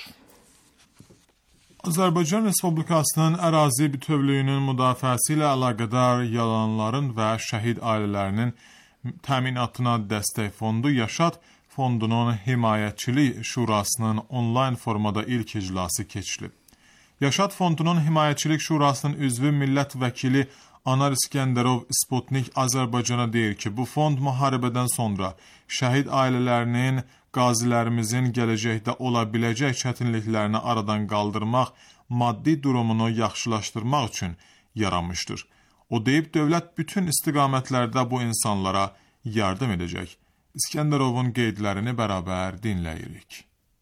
Azərbaycan Respublikasının ərazi bütövlüyünün müdafiəsi ilə əlaqədar yalanların və şəhid ailələrinin təminatına dəstək fondu Yaşad Fondunun Himayəçilik Şurasının onlayn formada ilk iclası keçirilib. Yaşad Fondunun Himayəçilik Şurasının üzvü millət vəkili Anar İskəndərov Sputnik Azərbaycana deyir ki, bu fond müharibədən sonra şəhid ailələrinin, qazilərimizin gələcəkdə ola biləcək çətinliklərini aradan qaldırmaq, maddi durumunu yaxşılaşdırmaq üçün yaranmışdır. O deyib, dövlət bütün istiqamətlərdə bu insanlara yardım edəcək. İskəndərovun qeydlərini bərabər dinləyirik.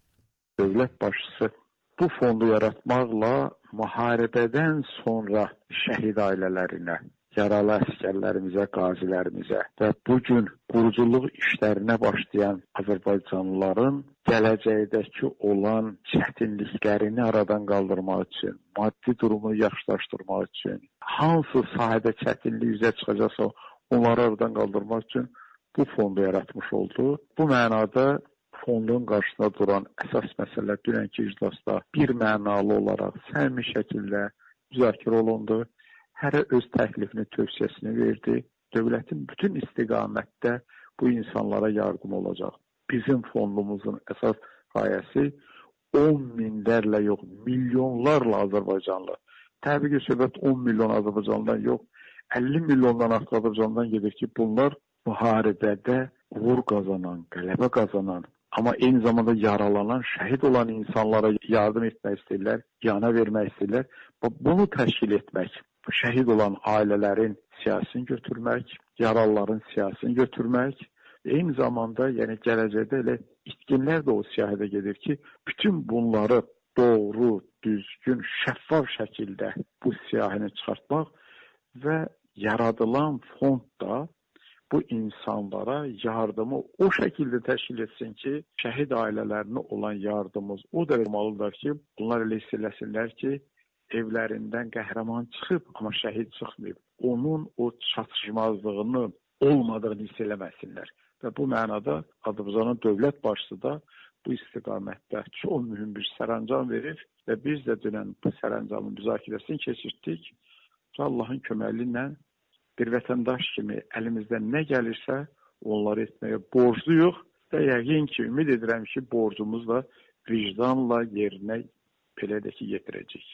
Dövlət başçısı bu fondu yaratmaqla müharibədən sonra şəhid ailələrinə, yaralı əsgərlərimizə, qazilərimizə və bugün quruculuq işlərinə başlayan Azərbaycanlıların gələcəkdəki olan çətinliklərini aradan qaldırmaq üçün, maddi durumunu yaxşılaşdırmaq üçün, hansı sahədə çətinlik üzə çıxacaqsa onları aradan qaldırmaq üçün bu fondu yaratmış oldu. Bu mənada fondun qarşısında duran əsas məsələ dünənki iclasda bir mənalı olaraq səmimi şəkildə müzakirə olundu. Hərə öz təklifini, tövsiyəsini verdi. Dövlətin bütün istiqamətdə bu insanlara yardım olacaq. Bizim fondumuzun əsas qayəsi 10 minlərlə yox, milyonlarla Azərbaycanlı. Təbii ki, söhbət 10 milyon Azərbaycanlıdan yox, 50 milyondan artıq Azərbaycanlıdan gedir ki, bunlar müharibədə uğur qazanan, qələbə qazanan, amma eyni zamanda yaralanan, şəhid olan insanlara yardım etmək istəyirlər, yana vermək istəyirlər. Bunu təşkil etmək, şəhid olan ailələrin siyasını götürmək, yaralıların siyasını götürmək, eyni zamanda yəni gələcəkdə elə itkinlər də o siyahıda gedir ki, bütün bunları doğru, düzgün, şəffaf şəkildə bu siyahını çıxartmaq və yaradılan fond da bu insanlara yardımı o şəkildə təşkil etsin ki, şəhid ailələrinə olan yardımımız o dərəcə olmalıdır ki, bunlar elə hiss eləsinlər ki, evlərindən qəhrəman çıxıb, amma şəhid çıxmayıb. Onun o çatışmazlığını olmadığını hiss eləməsinlər. Və bu mənada Azərbaycanın dövlət başçısı da bu istiqamətdə çox mühüm bir sərəncam verir və biz də dünən bu sərəncamın müzakirəsini keçirdik. Allahın köməyi ilə bir vətəndaş kimi əlimizdən nə gəlirsə onları etməyə borcluyuq və yəqin ki, ümid edirəm ki, borcumuzu da vicdanla yerinə belə də ki, yetirəcək.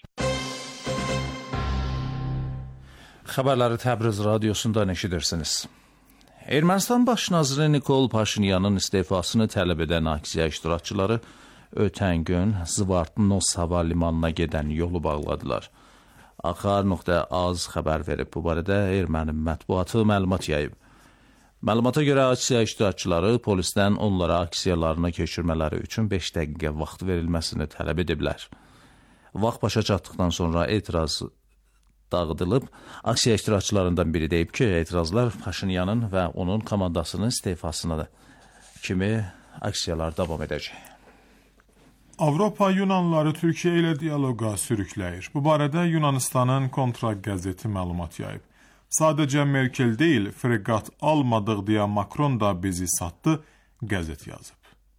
Xəbərləri Təbriz radiosunda eşidirsiniz. Ermənistan baş naziri Nikol Paşinyanın istefasını tələb edən aksiya iştirakçıları ötən gün Zvartnos hava limanına gedən yolu bağladılar. Axar.az xəbər verib. Bu barədə erməni mətbuatı məlumat yayıb. Məlumata görə aksiya iştirakçıları polisdən onlara aksiyalarını keçirmələri üçün 5 dəqiqə vaxt verilməsini tələb ediblər. Vaxt başa çatdıqdan sonra etiraz dağıdılıb. Aksiya iştirakçılarından biri deyib ki, etirazlar Paşinyanın və onun komandasının istefasına kimi aksiyalar davam edəcək. Avropa Yunanlıları Türkiyə ilə dialoqa sürükləyir. Bu barədə Yunanistanın Kontra qəzeti məlumat yayıb. Sadəcə Merkel deyil, freqat almadıq deyə Makron da bizi satdı, qəzet yazıb.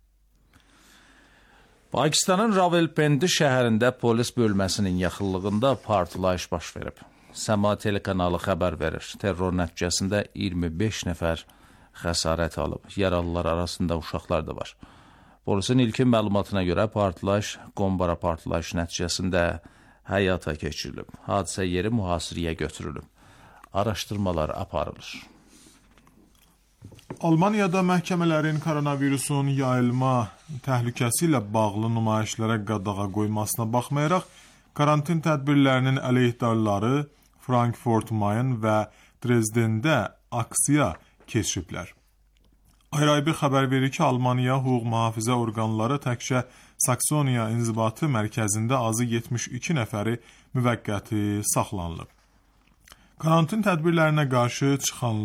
Pakistanın Ravelpindi şəhərində polis bölməsinin yaxınlığında partlayış baş verib. Səma telekanalı xəbər verir. Terror nəticəsində 25 nəfər xəsarət alıb. Yaralılar arasında uşaqlar da var. Polisin ilkin məlumatına görə partlayış, qombara partlayış nəticəsində həyata keçirilib. Hadisə yeri mühasirəyə götürülüb. Araşdırmalar aparılır. Almaniyada məhkəmələrin koronavirusun yayılma təhlükəsi ilə bağlı nümayişlərə qadağa qoymasına baxmayaraq, karantin tədbirlərinin əleyhdarları Frankfurt Main və Dresdendə aksiya keçiriblər. Ayraybi xəbər verir ki, Almaniya hüquq mühafizə orqanları təkcə Saksoniya inzibatı mərkəzində azı 72 nəfəri müvəqqəti saxlanılıb. Karantin tədbirlərinə qarşı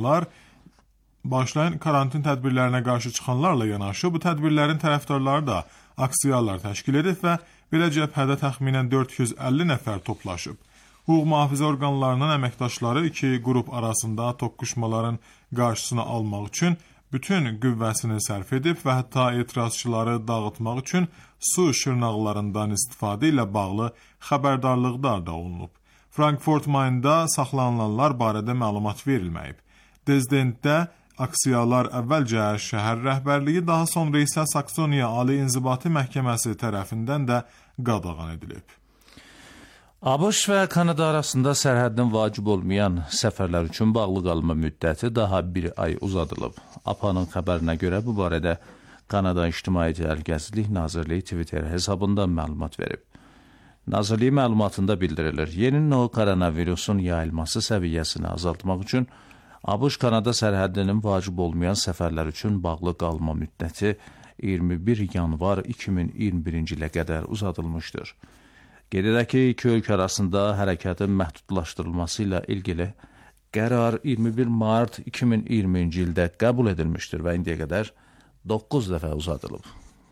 çıxanlarla yanaşı, bu tədbirlərin tərəfdarları da aksiyalar təşkil edib və belə cəbhədə təxminən 450 nəfər toplaşıb. Hüquq mühafizə orqanlarının əməkdaşları iki qrup arasında toqquşmaların qarşısını almaq üçün bütün qüvvəsini sərf edib və hətta etirazçıları dağıtmaq üçün su şırnaqlarından istifadə ilə bağlı xəbərdarlıqlar da olunub. Frankfurt Main'da saxlanılanlar barədə məlumat verilməyib. Dezdentdə aksiyalar əvvəlcə şəhər rəhbərliyi, daha sonra isə Saksoniya Ali İnzibati Məhkəməsi tərəfindən də qadağan edilib. ABŞ və Kanada arasında sərhəddən vacib olmayan səfərlər üçün bağlı qalma müddəti daha bir ay uzadılıb. APA-nın xəbərinə görə bu barədə Kanada İctimai Təhlükəsizlik Nazirliyi Twitter hesabında məlumat verib. Nazirliyi məlumatında bildirilir, yeni növ koronavirusun yayılması səviyyəsini azaltmaq üçün ABŞ-Kanada sərhədinin vacib olmayan səfərlər üçün bağlı qalma müddəti 21 yanvar 2021-ci ilə qədər uzadılmışdır. Qeyd edək ki, iki ölkə arasında hərəkatın məhdudlaşdırılması ilə ilgili qərar 21 mart 2020-ci ildə qəbul edilmişdir və indiyə qədər 9 dəfə uzadılıb.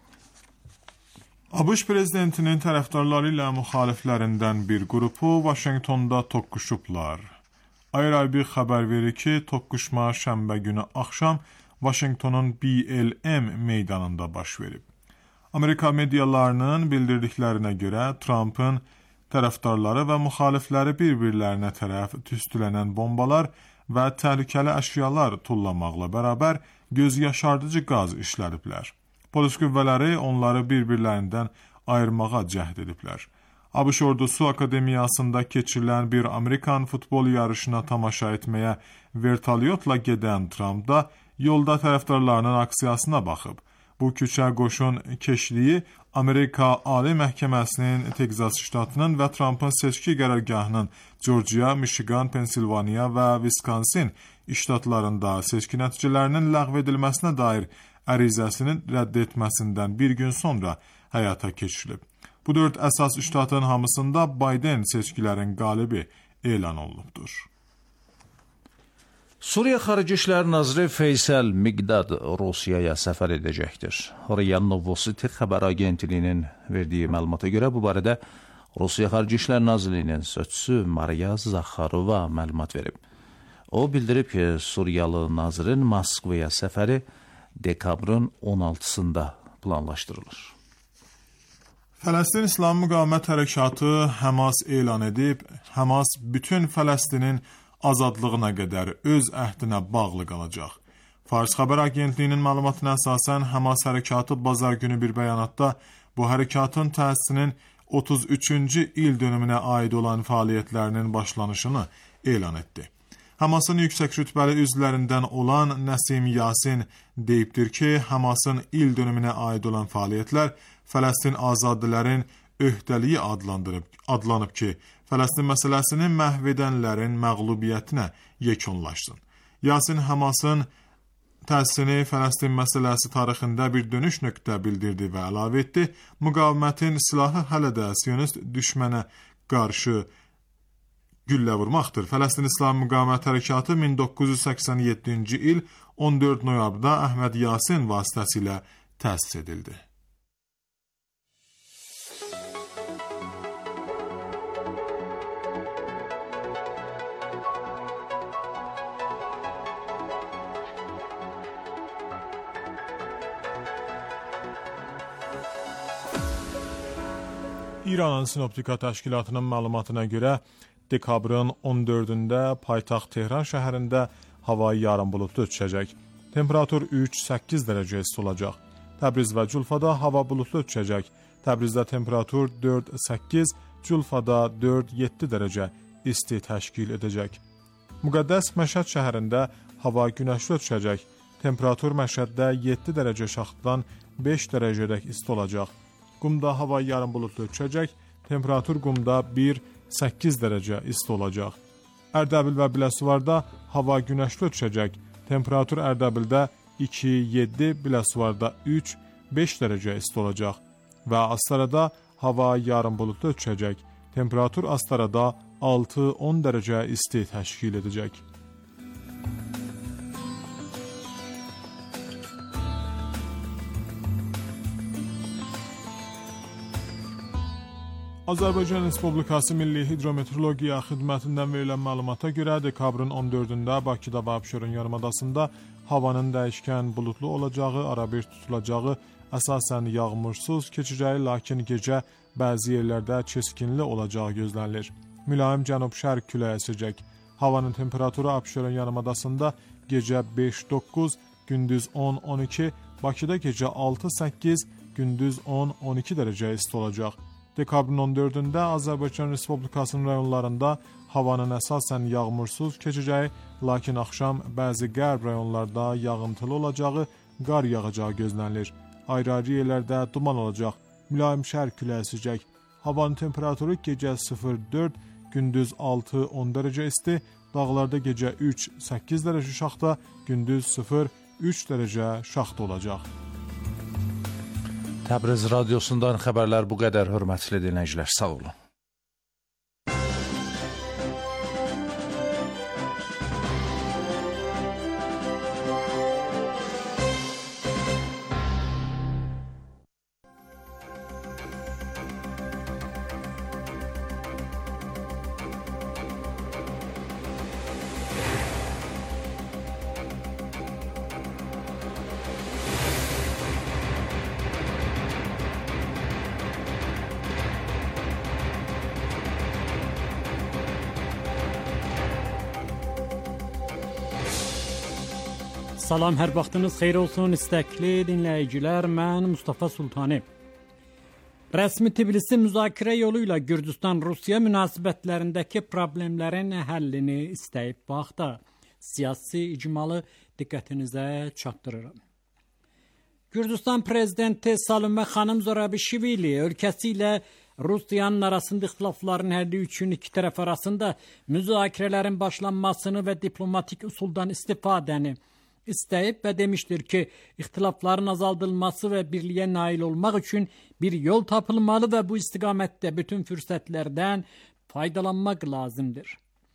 ABŞ prezidentinin tərəfdarları ilə müxaliflərindən bir qrupu Vaşinqtonda toqquşublar. Ayrı xəbər verir ki, toqquşma şənbə günü axşam Vaşinqtonun BLM meydanında baş verib. Amerika medialarının bildirdiklərinə görə Trump'ın tərəfdarları və müxalifləri bir-birlərinə tərəf tüstülənən bombalar və təhlükəli əşyalar tullamaqla bərabər göz yaşardıcı qaz işlədiblər. Polis qüvvələri onları bir-birlərindən ayırmağa cəhd ediblər. ABŞ ordusu akademiyasında keçirilən bir Amerikan futbol yarışına tamaşa etməyə vertolyotla gedən Trump da yolda tərəfdarlarının aksiyasına baxıb. Bu küçə qoşun keçdiyi Amerika Ali Məhkəməsinin Texas ştatının və Trump'ın seçki qərargahının Georgia, Michigan, Pensilvaniya və Wisconsin ştatlarında seçki nəticələrinin ləğv edilməsinə dair ərizəsinin rədd etməsindən bir gün sonra həyata keçirilib. Bu 4 əsas ştatın hamısında Biden seçkilərin qalibi elan olunubdur. Suriya Xarici İşlər Naziri Feysal Miqdad Rusiyaya səfər edəcəkdir. RIA Novosti xəbər agentliyinin verdiyi məlumata görə bu barədə Rusiya Xarici İşlər Nazirliyinin sözçüsü Mariya Zakharova məlumat verib. O bildirib ki, Suriyalı nazirin Moskvaya səfəri dekabrın 16-sında planlaşdırılır. Fələstin İslam Müqavimət Hərəkatı Həmas elan edib, Həmas bütün Fələstinin azadlığına qədər öz əhdinə bağlı qalacaq. Fars xəbər agentliyinin məlumatına əsasən Həmas hərəkatı bazar günü bir bəyanatda bu hərəkatın təsisinin 33-cü il dönümünə aid olan fəaliyyətlərinin başlanışını elan etdi. Həmasın yüksək rütbəli üzvlərindən olan Nəsim Yasin deyibdir ki, Həmasın il dönümünə aid olan fəaliyyətlər Fələstin azadilərin öhdəliyi adlanıb ki, Fələstin məsələsini məhv edənlərin məğlubiyyətinə yekunlaşsın. Yasin Həmasın təsisini Fələstin məsələsi tarixində bir dönüş nöqtə bildirdi və əlavə etdi, müqavimətin silahı hələ də sionist düşmənə qarşı güllə vurmaqdır. Fələstin İslam Müqavimət Hərəkatı 1987-ci il 14 noyabrda Əhməd Yasin vasitəsilə təsis edildi. İranın Sinoptika Təşkilatının məlumatına görə dekabrın 14-də paytaxt Tehran şəhərində hava yarım buludlu düşəcək. Temperatur 3-8 dərəcə isti olacaq. Təbriz və Culfada hava buludlu düşəcək. Təbrizdə temperatur 4-8, Culfada 4-7 dərəcə isti təşkil edəcək. Müqəddəs Məşəd şəhərində hava günəşli düşəcək. Temperatur Məşəddə 7 dərəcə şaxtadan 5 dərəcədək isti olacaq. Qumda hava yarım buludlu düşəcək, temperatur Qumda 1-8 dərəcə isti olacaq. Ərdəbil və Biləsuvarda hava günəşli düşəcək, temperatur Ərdəbildə 2-7, Biləsuvarda 3-5 dərəcə isti olacaq. Və Astarada hava yarım buludlu düşəcək, temperatur Astarada 6-10 dərəcə isti təşkil edəcək. Azərbaycan Respublikası Milli Hidrometeorologiya Xidmətindən verilən məlumata görə dekabrın 14-də Bakıda və Abşeron yarımadasında havanın dəyişkən buludlu olacağı, arabir tutulacağı, əsasən yağmursuz keçəcəyi, lakin gecə bəzi yerlərdə keskinli olacağı gözlənilir. Mülayim cənub-şərq küləyi əsəcək. Havanın temperaturu Abşeron yarımadasında gecə 5-9, gündüz 10-12, Bakıda gecə 6-8, gündüz 10-12 dərəcə isti olacaq. Dekabrın 14-də Azərbaycan Respublikasının rayonlarında havanın əsasən yağmursuz keçəcəyi, lakin axşam bəzi qərb rayonlarda yağıntılı olacağı, qar yağacağı gözlənilir. Ayrı-ayrı yerlərdə duman olacaq, mülayim şərq küləyi əsəcək. Havanın temperaturu gecə 0-4, gündüz 6-10 dərəcə isti, dağlarda gecə 3-8 dərəcə şaxta, gündüz 0-3 dərəcə şaxta olacaq. Təbriz radiosundan xəbərlər bu qədər, hörmətli dinləyicilər, sağ olun. Salam, hər vaxtınız xeyir olsun istəkli dinləyicilər, mən Mustafa Sultani. Rəsmi Tbilisi müzakirə yolu ilə Gürcüstan-Rusiya münasibətlərindəki problemlərin həllini istəyib baxda siyasi icmalı diqqətinizə çatdırıram. Gürcüstan prezidenti Salome xanım Zorabishvili ölkəsi ilə Rusiyanın arasında ixtilafların həlli üçün iki tərəf arasında müzakirələrin başlanmasını və diplomatik usuldan istifadəni istəyib və demişdir ki, ixtilafların azaldılması və birliyə nail olmaq üçün bir yol tapılmalı və bu istiqamətdə bütün fürsətlərdən faydalanmaq lazımdır.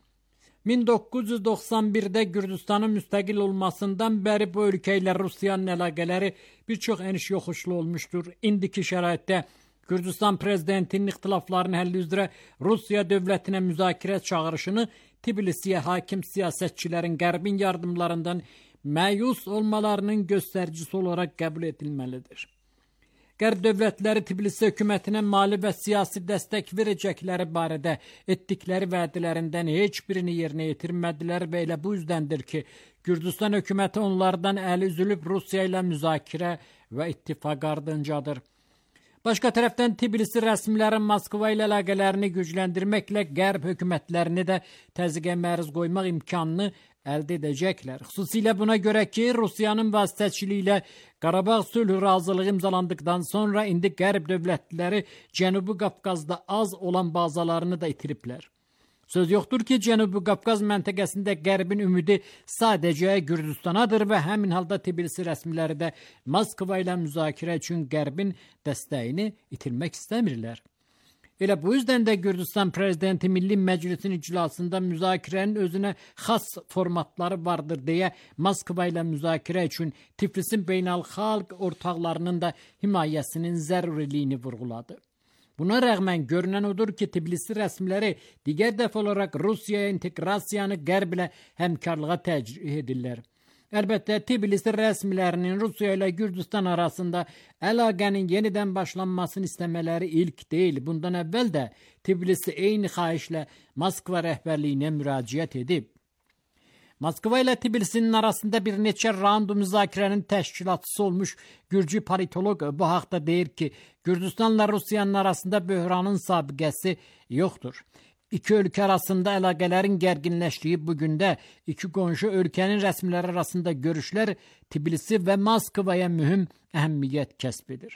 1991-də Gürcüstanın müstəqil olmasından bəri bu ölkə ilə Rusiyanın əlaqələri bir çox eniş yoxuşlu olmuşdur. İndiki şəraitdə Gürcüstan prezidentinin ixtilafların həlli üzrə Rusiya dövlətinə müzakirə çağırışını Tbilisiyə hakim siyasətçilərin qərbin yardımlarından məyus olmalarının göstəricisi olaraq qəbul edilməlidir. Qərb dövlətləri Tbilisi hökumətinə mali və siyasi dəstək verəcəkləri barədə etdikləri vədələrindən heç birini yerinə yetirmədilər və elə bu yüzdəndir ki, Gürcüstan hökuməti onlardan əli üzülüb Rusiya ilə müzakirə və ittifaq ardıncadır. Başqa tərəfdən Tbilisi rəsmilərin Moskva ilə əlaqələrini gücləndirməklə qərb hökumətlərini də təzyiqə məruz qoymaq imkanını əldə edəcəklər. Xüsusilə buna görə ki, Rusiyanın vasitəçiliyi ilə Qarabağ sülhü razılığı imzalandıqdan sonra indi qərb dövlətləri Cənubi Qafqazda az olan bazalarını da itiriblər. Söz yoxdur ki, Cənubi Qafqaz məntəqəsində qərbin ümidi sadəcə Gürcüstanadır və həmin halda Tbilisi rəsmiləri də Moskva ilə müzakirə üçün qərbin dəstəyini itirmək istəmirlər. Elə bu yüzdən də Gürcüstan prezidenti Milli Məclisin iclasında müzakirənin özünə xas formatları vardır deyə Moskva ilə müzakirə üçün Tiflisin beynəlxalq ortaqlarının da himayəsinin zəruriliyini vurğuladı. Buna rəğmən görünən odur ki, Tbilisi rəsmiləri digər dəfə olaraq Rusiyaya inteqrasiyanı qərb ilə həmkarlığa təcrüh edirlər. Əlbəttə, Tbilisi rəsmilərinin Rusiya ilə Gürcüstan arasında əlaqənin yenidən başlanmasını istəmələri ilk deyil. Bundan əvvəl də Tbilisi eyni xahişlə Moskva rəhbərliyinə müraciət edib. Moskva ilə Tbilisinin arasında bir neçə raund müzakirənin təşkilatçısı olmuş Gürcü politoloq bu haqda deyir ki, Gürcüstanla Rusiyanın arasında böhranın sabiqəsi yoxdur. İki ölkə arasında əlaqələrin gərginləşdiyi bu gündə iki qonşu ölkənin rəsmiləri arasında görüşlər Tbilisi və Moskvaya mühüm əhəmiyyət kəsb edir.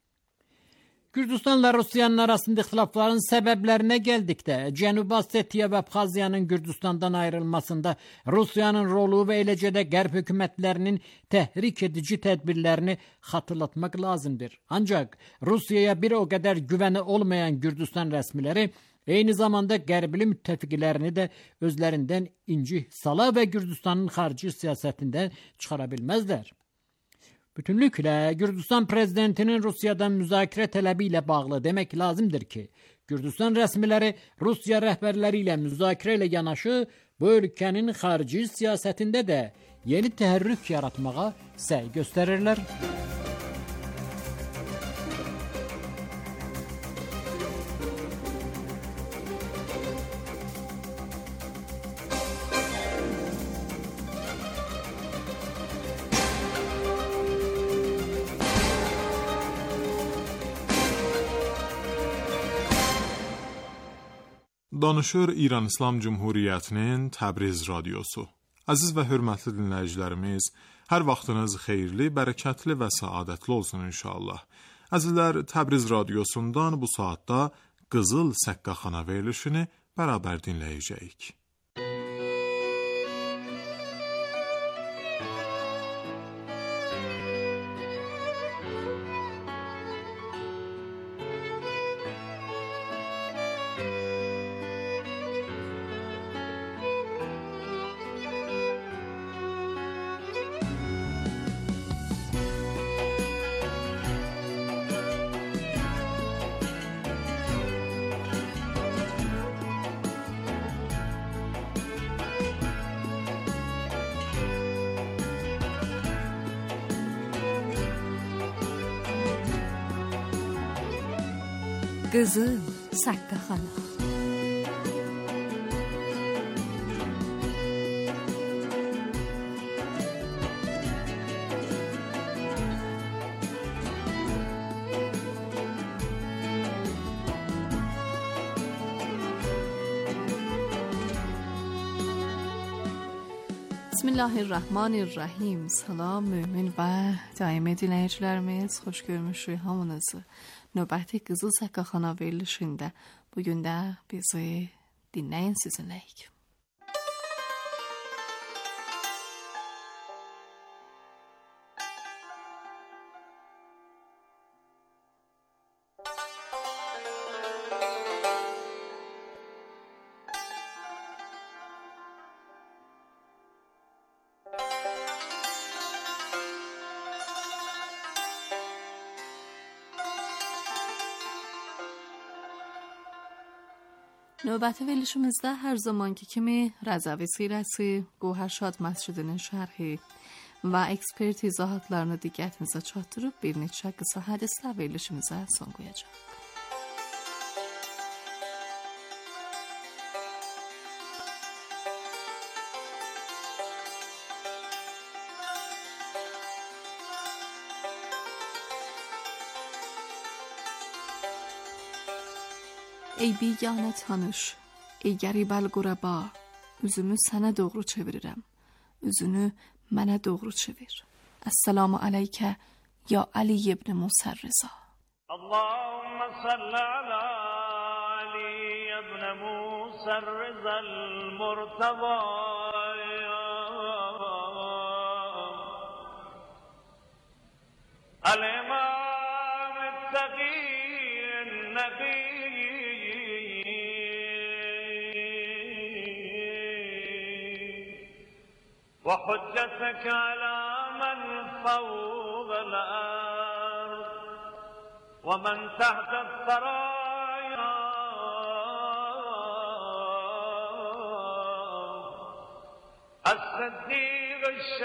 Gürcüstanla Rusiyanın arasında ixtilafların səbəblərinə gəldikdə, Cənubi Osetiya və Abxaziyanın Gürcüstandan ayrılmasında Rusiyanın rolu və eləcə də qərb hökumətlərinin təhrik edici tədbirlərini xatırlatmaq lazımdır. Ancaq Rusiyaya bir o qədər güvəni olmayan Gürcüstan rəsmiləri eyni zamanda qərbli müttəfiqlərini də özlərindən incih sala və Gürcüstanın xarici siyasətindən çıxara bilməzlər. Bütünlüklə Gürcüstan prezidentinin Rusiyadan müzakirə tələbi ilə bağlı demək lazımdır ki, Gürcüstan rəsmiləri Rusiya rəhbərləri ilə müzakirə ilə yanaşı bu ölkənin xarici siyasətində də yeni təhrrük yaratmağa səy göstərirlər. Danışır İran İslam Cumhuriyyətinin Təbriz radiosu. Əziz və hörmətli dinləyicilərimiz, hər vaxtınız xeyirli, bərəkətli və səadətli olsun inşallah. Əzizlər, Təbriz radiosundan bu saatda Qızıl Səqqaxana verilişini bərabər dinləyəcəyik. Qızıl Səqqaxana. Bismillahirrahmanirrahim. Salam mümin və daimi dinləyicilərimiz, xoş görmüşük hamınızı. Növbəti Qızıl Səqqaxana verilişində bugün də bizi dinləyin sizinləyik. Növbəti verilişimizdə hər zamanki kimi Rəzəvi Sirəsi, Gövhərşad məscidinin şərhi və ekspert izahatlarını diqqətinizə çatdırıb bir neçə qısa hədislər verilişimizə son qoyacaq. Ey biganə tanış, ey qəribə quraba, üzümü sənə doğru çevirirəm, üzünü mənə doğru çevir. Əssalamu aleykə, ya Ali ibn Musa Rıza. Allahümme salli ala Ali ibn Musa Rıza al-Murtaba. Al-İmam el-Taqi el-Nabi وحجتك على من فوق الأرض ومن تحت الثرايا الصديق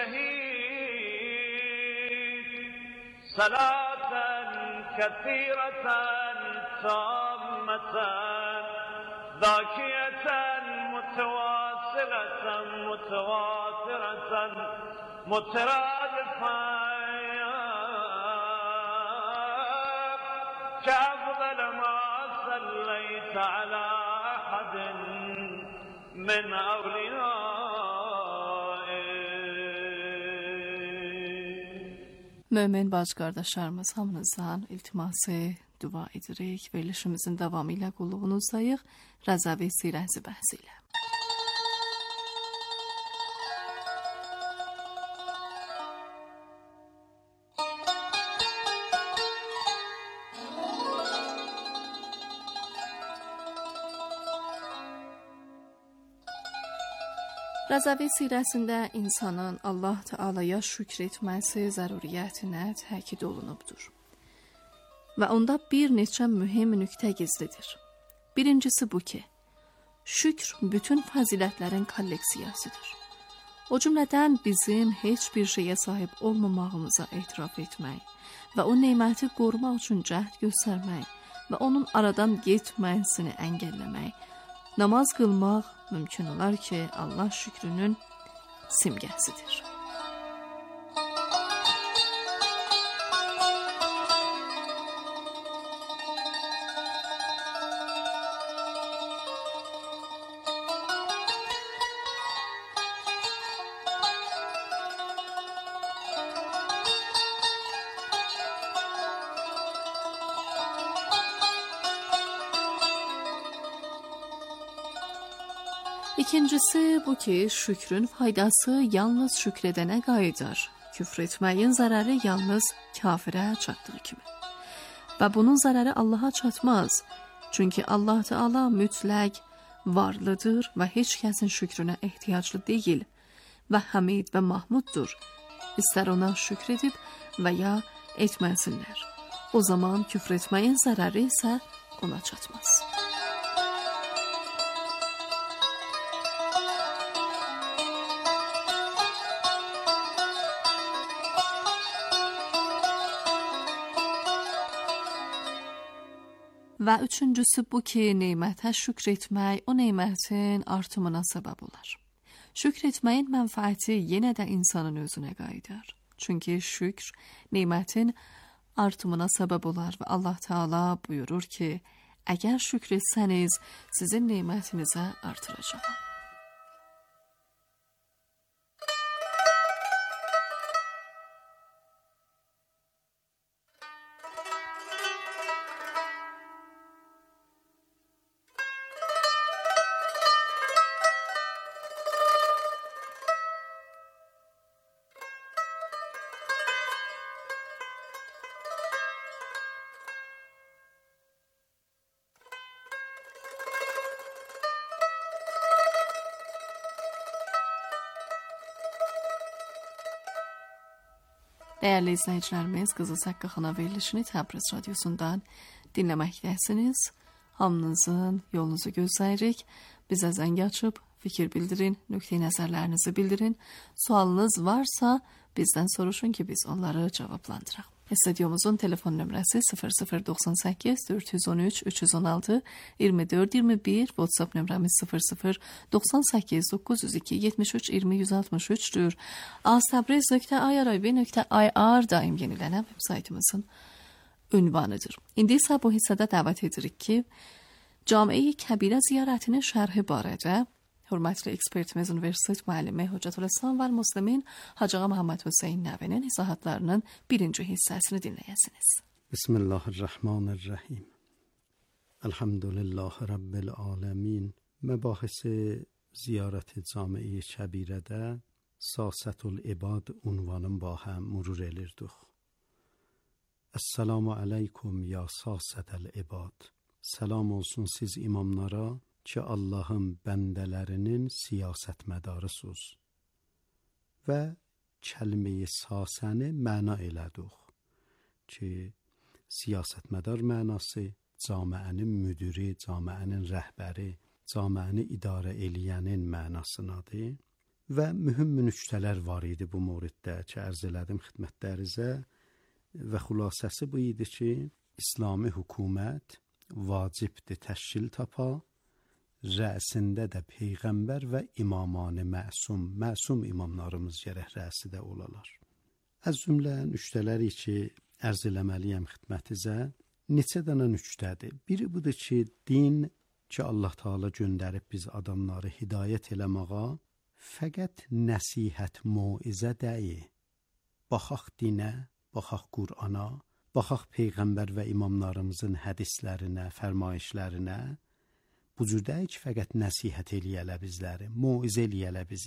الشهيد صلاة كثيرة تامة ذاكية متواصلة مترادفة كأفضل ما صليت على أحد من أوليائه. Mömin baş qardaşlarımız, hamınızdan iltiması dua edirik. Verilişimizin davamı ilə qulluğunuzdayıq Rəzəvi Sirəsi bəhsi ilə. Rəzəvi Sirəsində insanın Allah Teala'ya şükr etməsi zəruriyyətinə təkid olunubdur. Və onda bir neçə mühüm nüqtə gizlidir. Birincisi bu ki, şükr bütün fəzilətlərin kolleksiyasıdır. O cümlədən bizim heç bir şeyə sahib olmamağımıza etiraf etmək və o neməti qorumaq üçün cəhd göstərmək və onun aradan getməsini əngəlləmək, namaz qılmaq mümkün olar ki, Allah şükrünün simgəsidir. İkincisi bu ki, şükrün faydası yalnız şükredənə qayıdır. Küfr etməyin zərəri yalnız kafirə çatdığı kimi. Və bunun zərəri Allaha çatmaz. Çünki Allah Teala mütləq varlıdır və heç kəsin şükrünə ehtiyaclı deyil və Hamid və Mahmuddur. İstər ona şükr edib və ya etməsinlər. O zaman küfr etməyin zərəri isə ona çatmaz. Və üçüncüsü bu ki, neymətə şükr etmək o neymətin artımına səbəb olar. Şükr etməyin mənfəəti yenə də insanın özünə qayıdır. Çünki şükr neymətin artımına səbəb olar və Allah Teala buyurur ki, əgər şükr etsəniz, sizin neymətinizə artıracağam. Dəyərli izləyicilərimiz, Qızıl Saqqa Xana verilişini Təbriz radiosundan dinləməkdəsiniz. Hamınızın yolunuzu gözləyirik. Bizə zəng açıb, fikir bildirin, nöqteyi nəzərlərinizi bildirin. Sualınız varsa bizdən soruşun ki, biz onları cavablandıraq. Stüdyomuzun telefon nömrəsi 0098 413 316 24 21, WhatsApp nömrəmiz 0098 902 73 20 163'dür. astabriz.irib.ir daim yenilənən web saytımızın ünvanıdır. İndi isə bu hissədə dəvət edirik ki, Camiə-i Kəbirə ziyarətinin şərhi barədə hörmətli ekspertimiz Universitet müəllimi Hüccətülislam və Müslimin Hacı Ağa Məhəmməd Hüseyn Nəvinin izahatlarının birinci hissəsini dinləyəsiniz. Bismillahirrahmanirrahim. Elhamdülillahi Rabbil alemin. Məbahis ziyarət-i Camiə-i Kəbirədə Sasətul İbad unvanın ba həm murur edirdik. Esselamu aleykum ya Sasətəl İbad. Selam olsun siz imamlara ki Allahın bəndələrinin siyasətmədarısınız və kəlmə-i sasəni məna elədik ki, siyasətmədar mənası camiənin müdiri, camiənin rəhbəri, camiəni idarə eləyənin mənasınadır və mühüm nüktələr var idi bu mövriddə ki, ərz elədim xidmətlərinizə və xülasəsi bu idi ki, İslami hökumət vacibdir təşkil tapa, rəsində də Peyğəmbər və imaman-ı məsum imamlarımız gərək rəsidə olalar. Az cümlə nüktələri ki, ərz eləməliyəm xidmətinizə, neçə dənə nüktədir. Biri budur ki, din ki, Allah Teala göndərib biz adamları hidayət eləməğa, fəqət nəsihət, moizə deyil. Baxaq dinə, baxaq Qur'ana, baxaq Peyğəmbər və imamlarımızın hədislərinə, fərmayişlərinə, bu cür deyil ki, fəqət nəsihət eləyələ bizləri, moizə eləyələ bizi.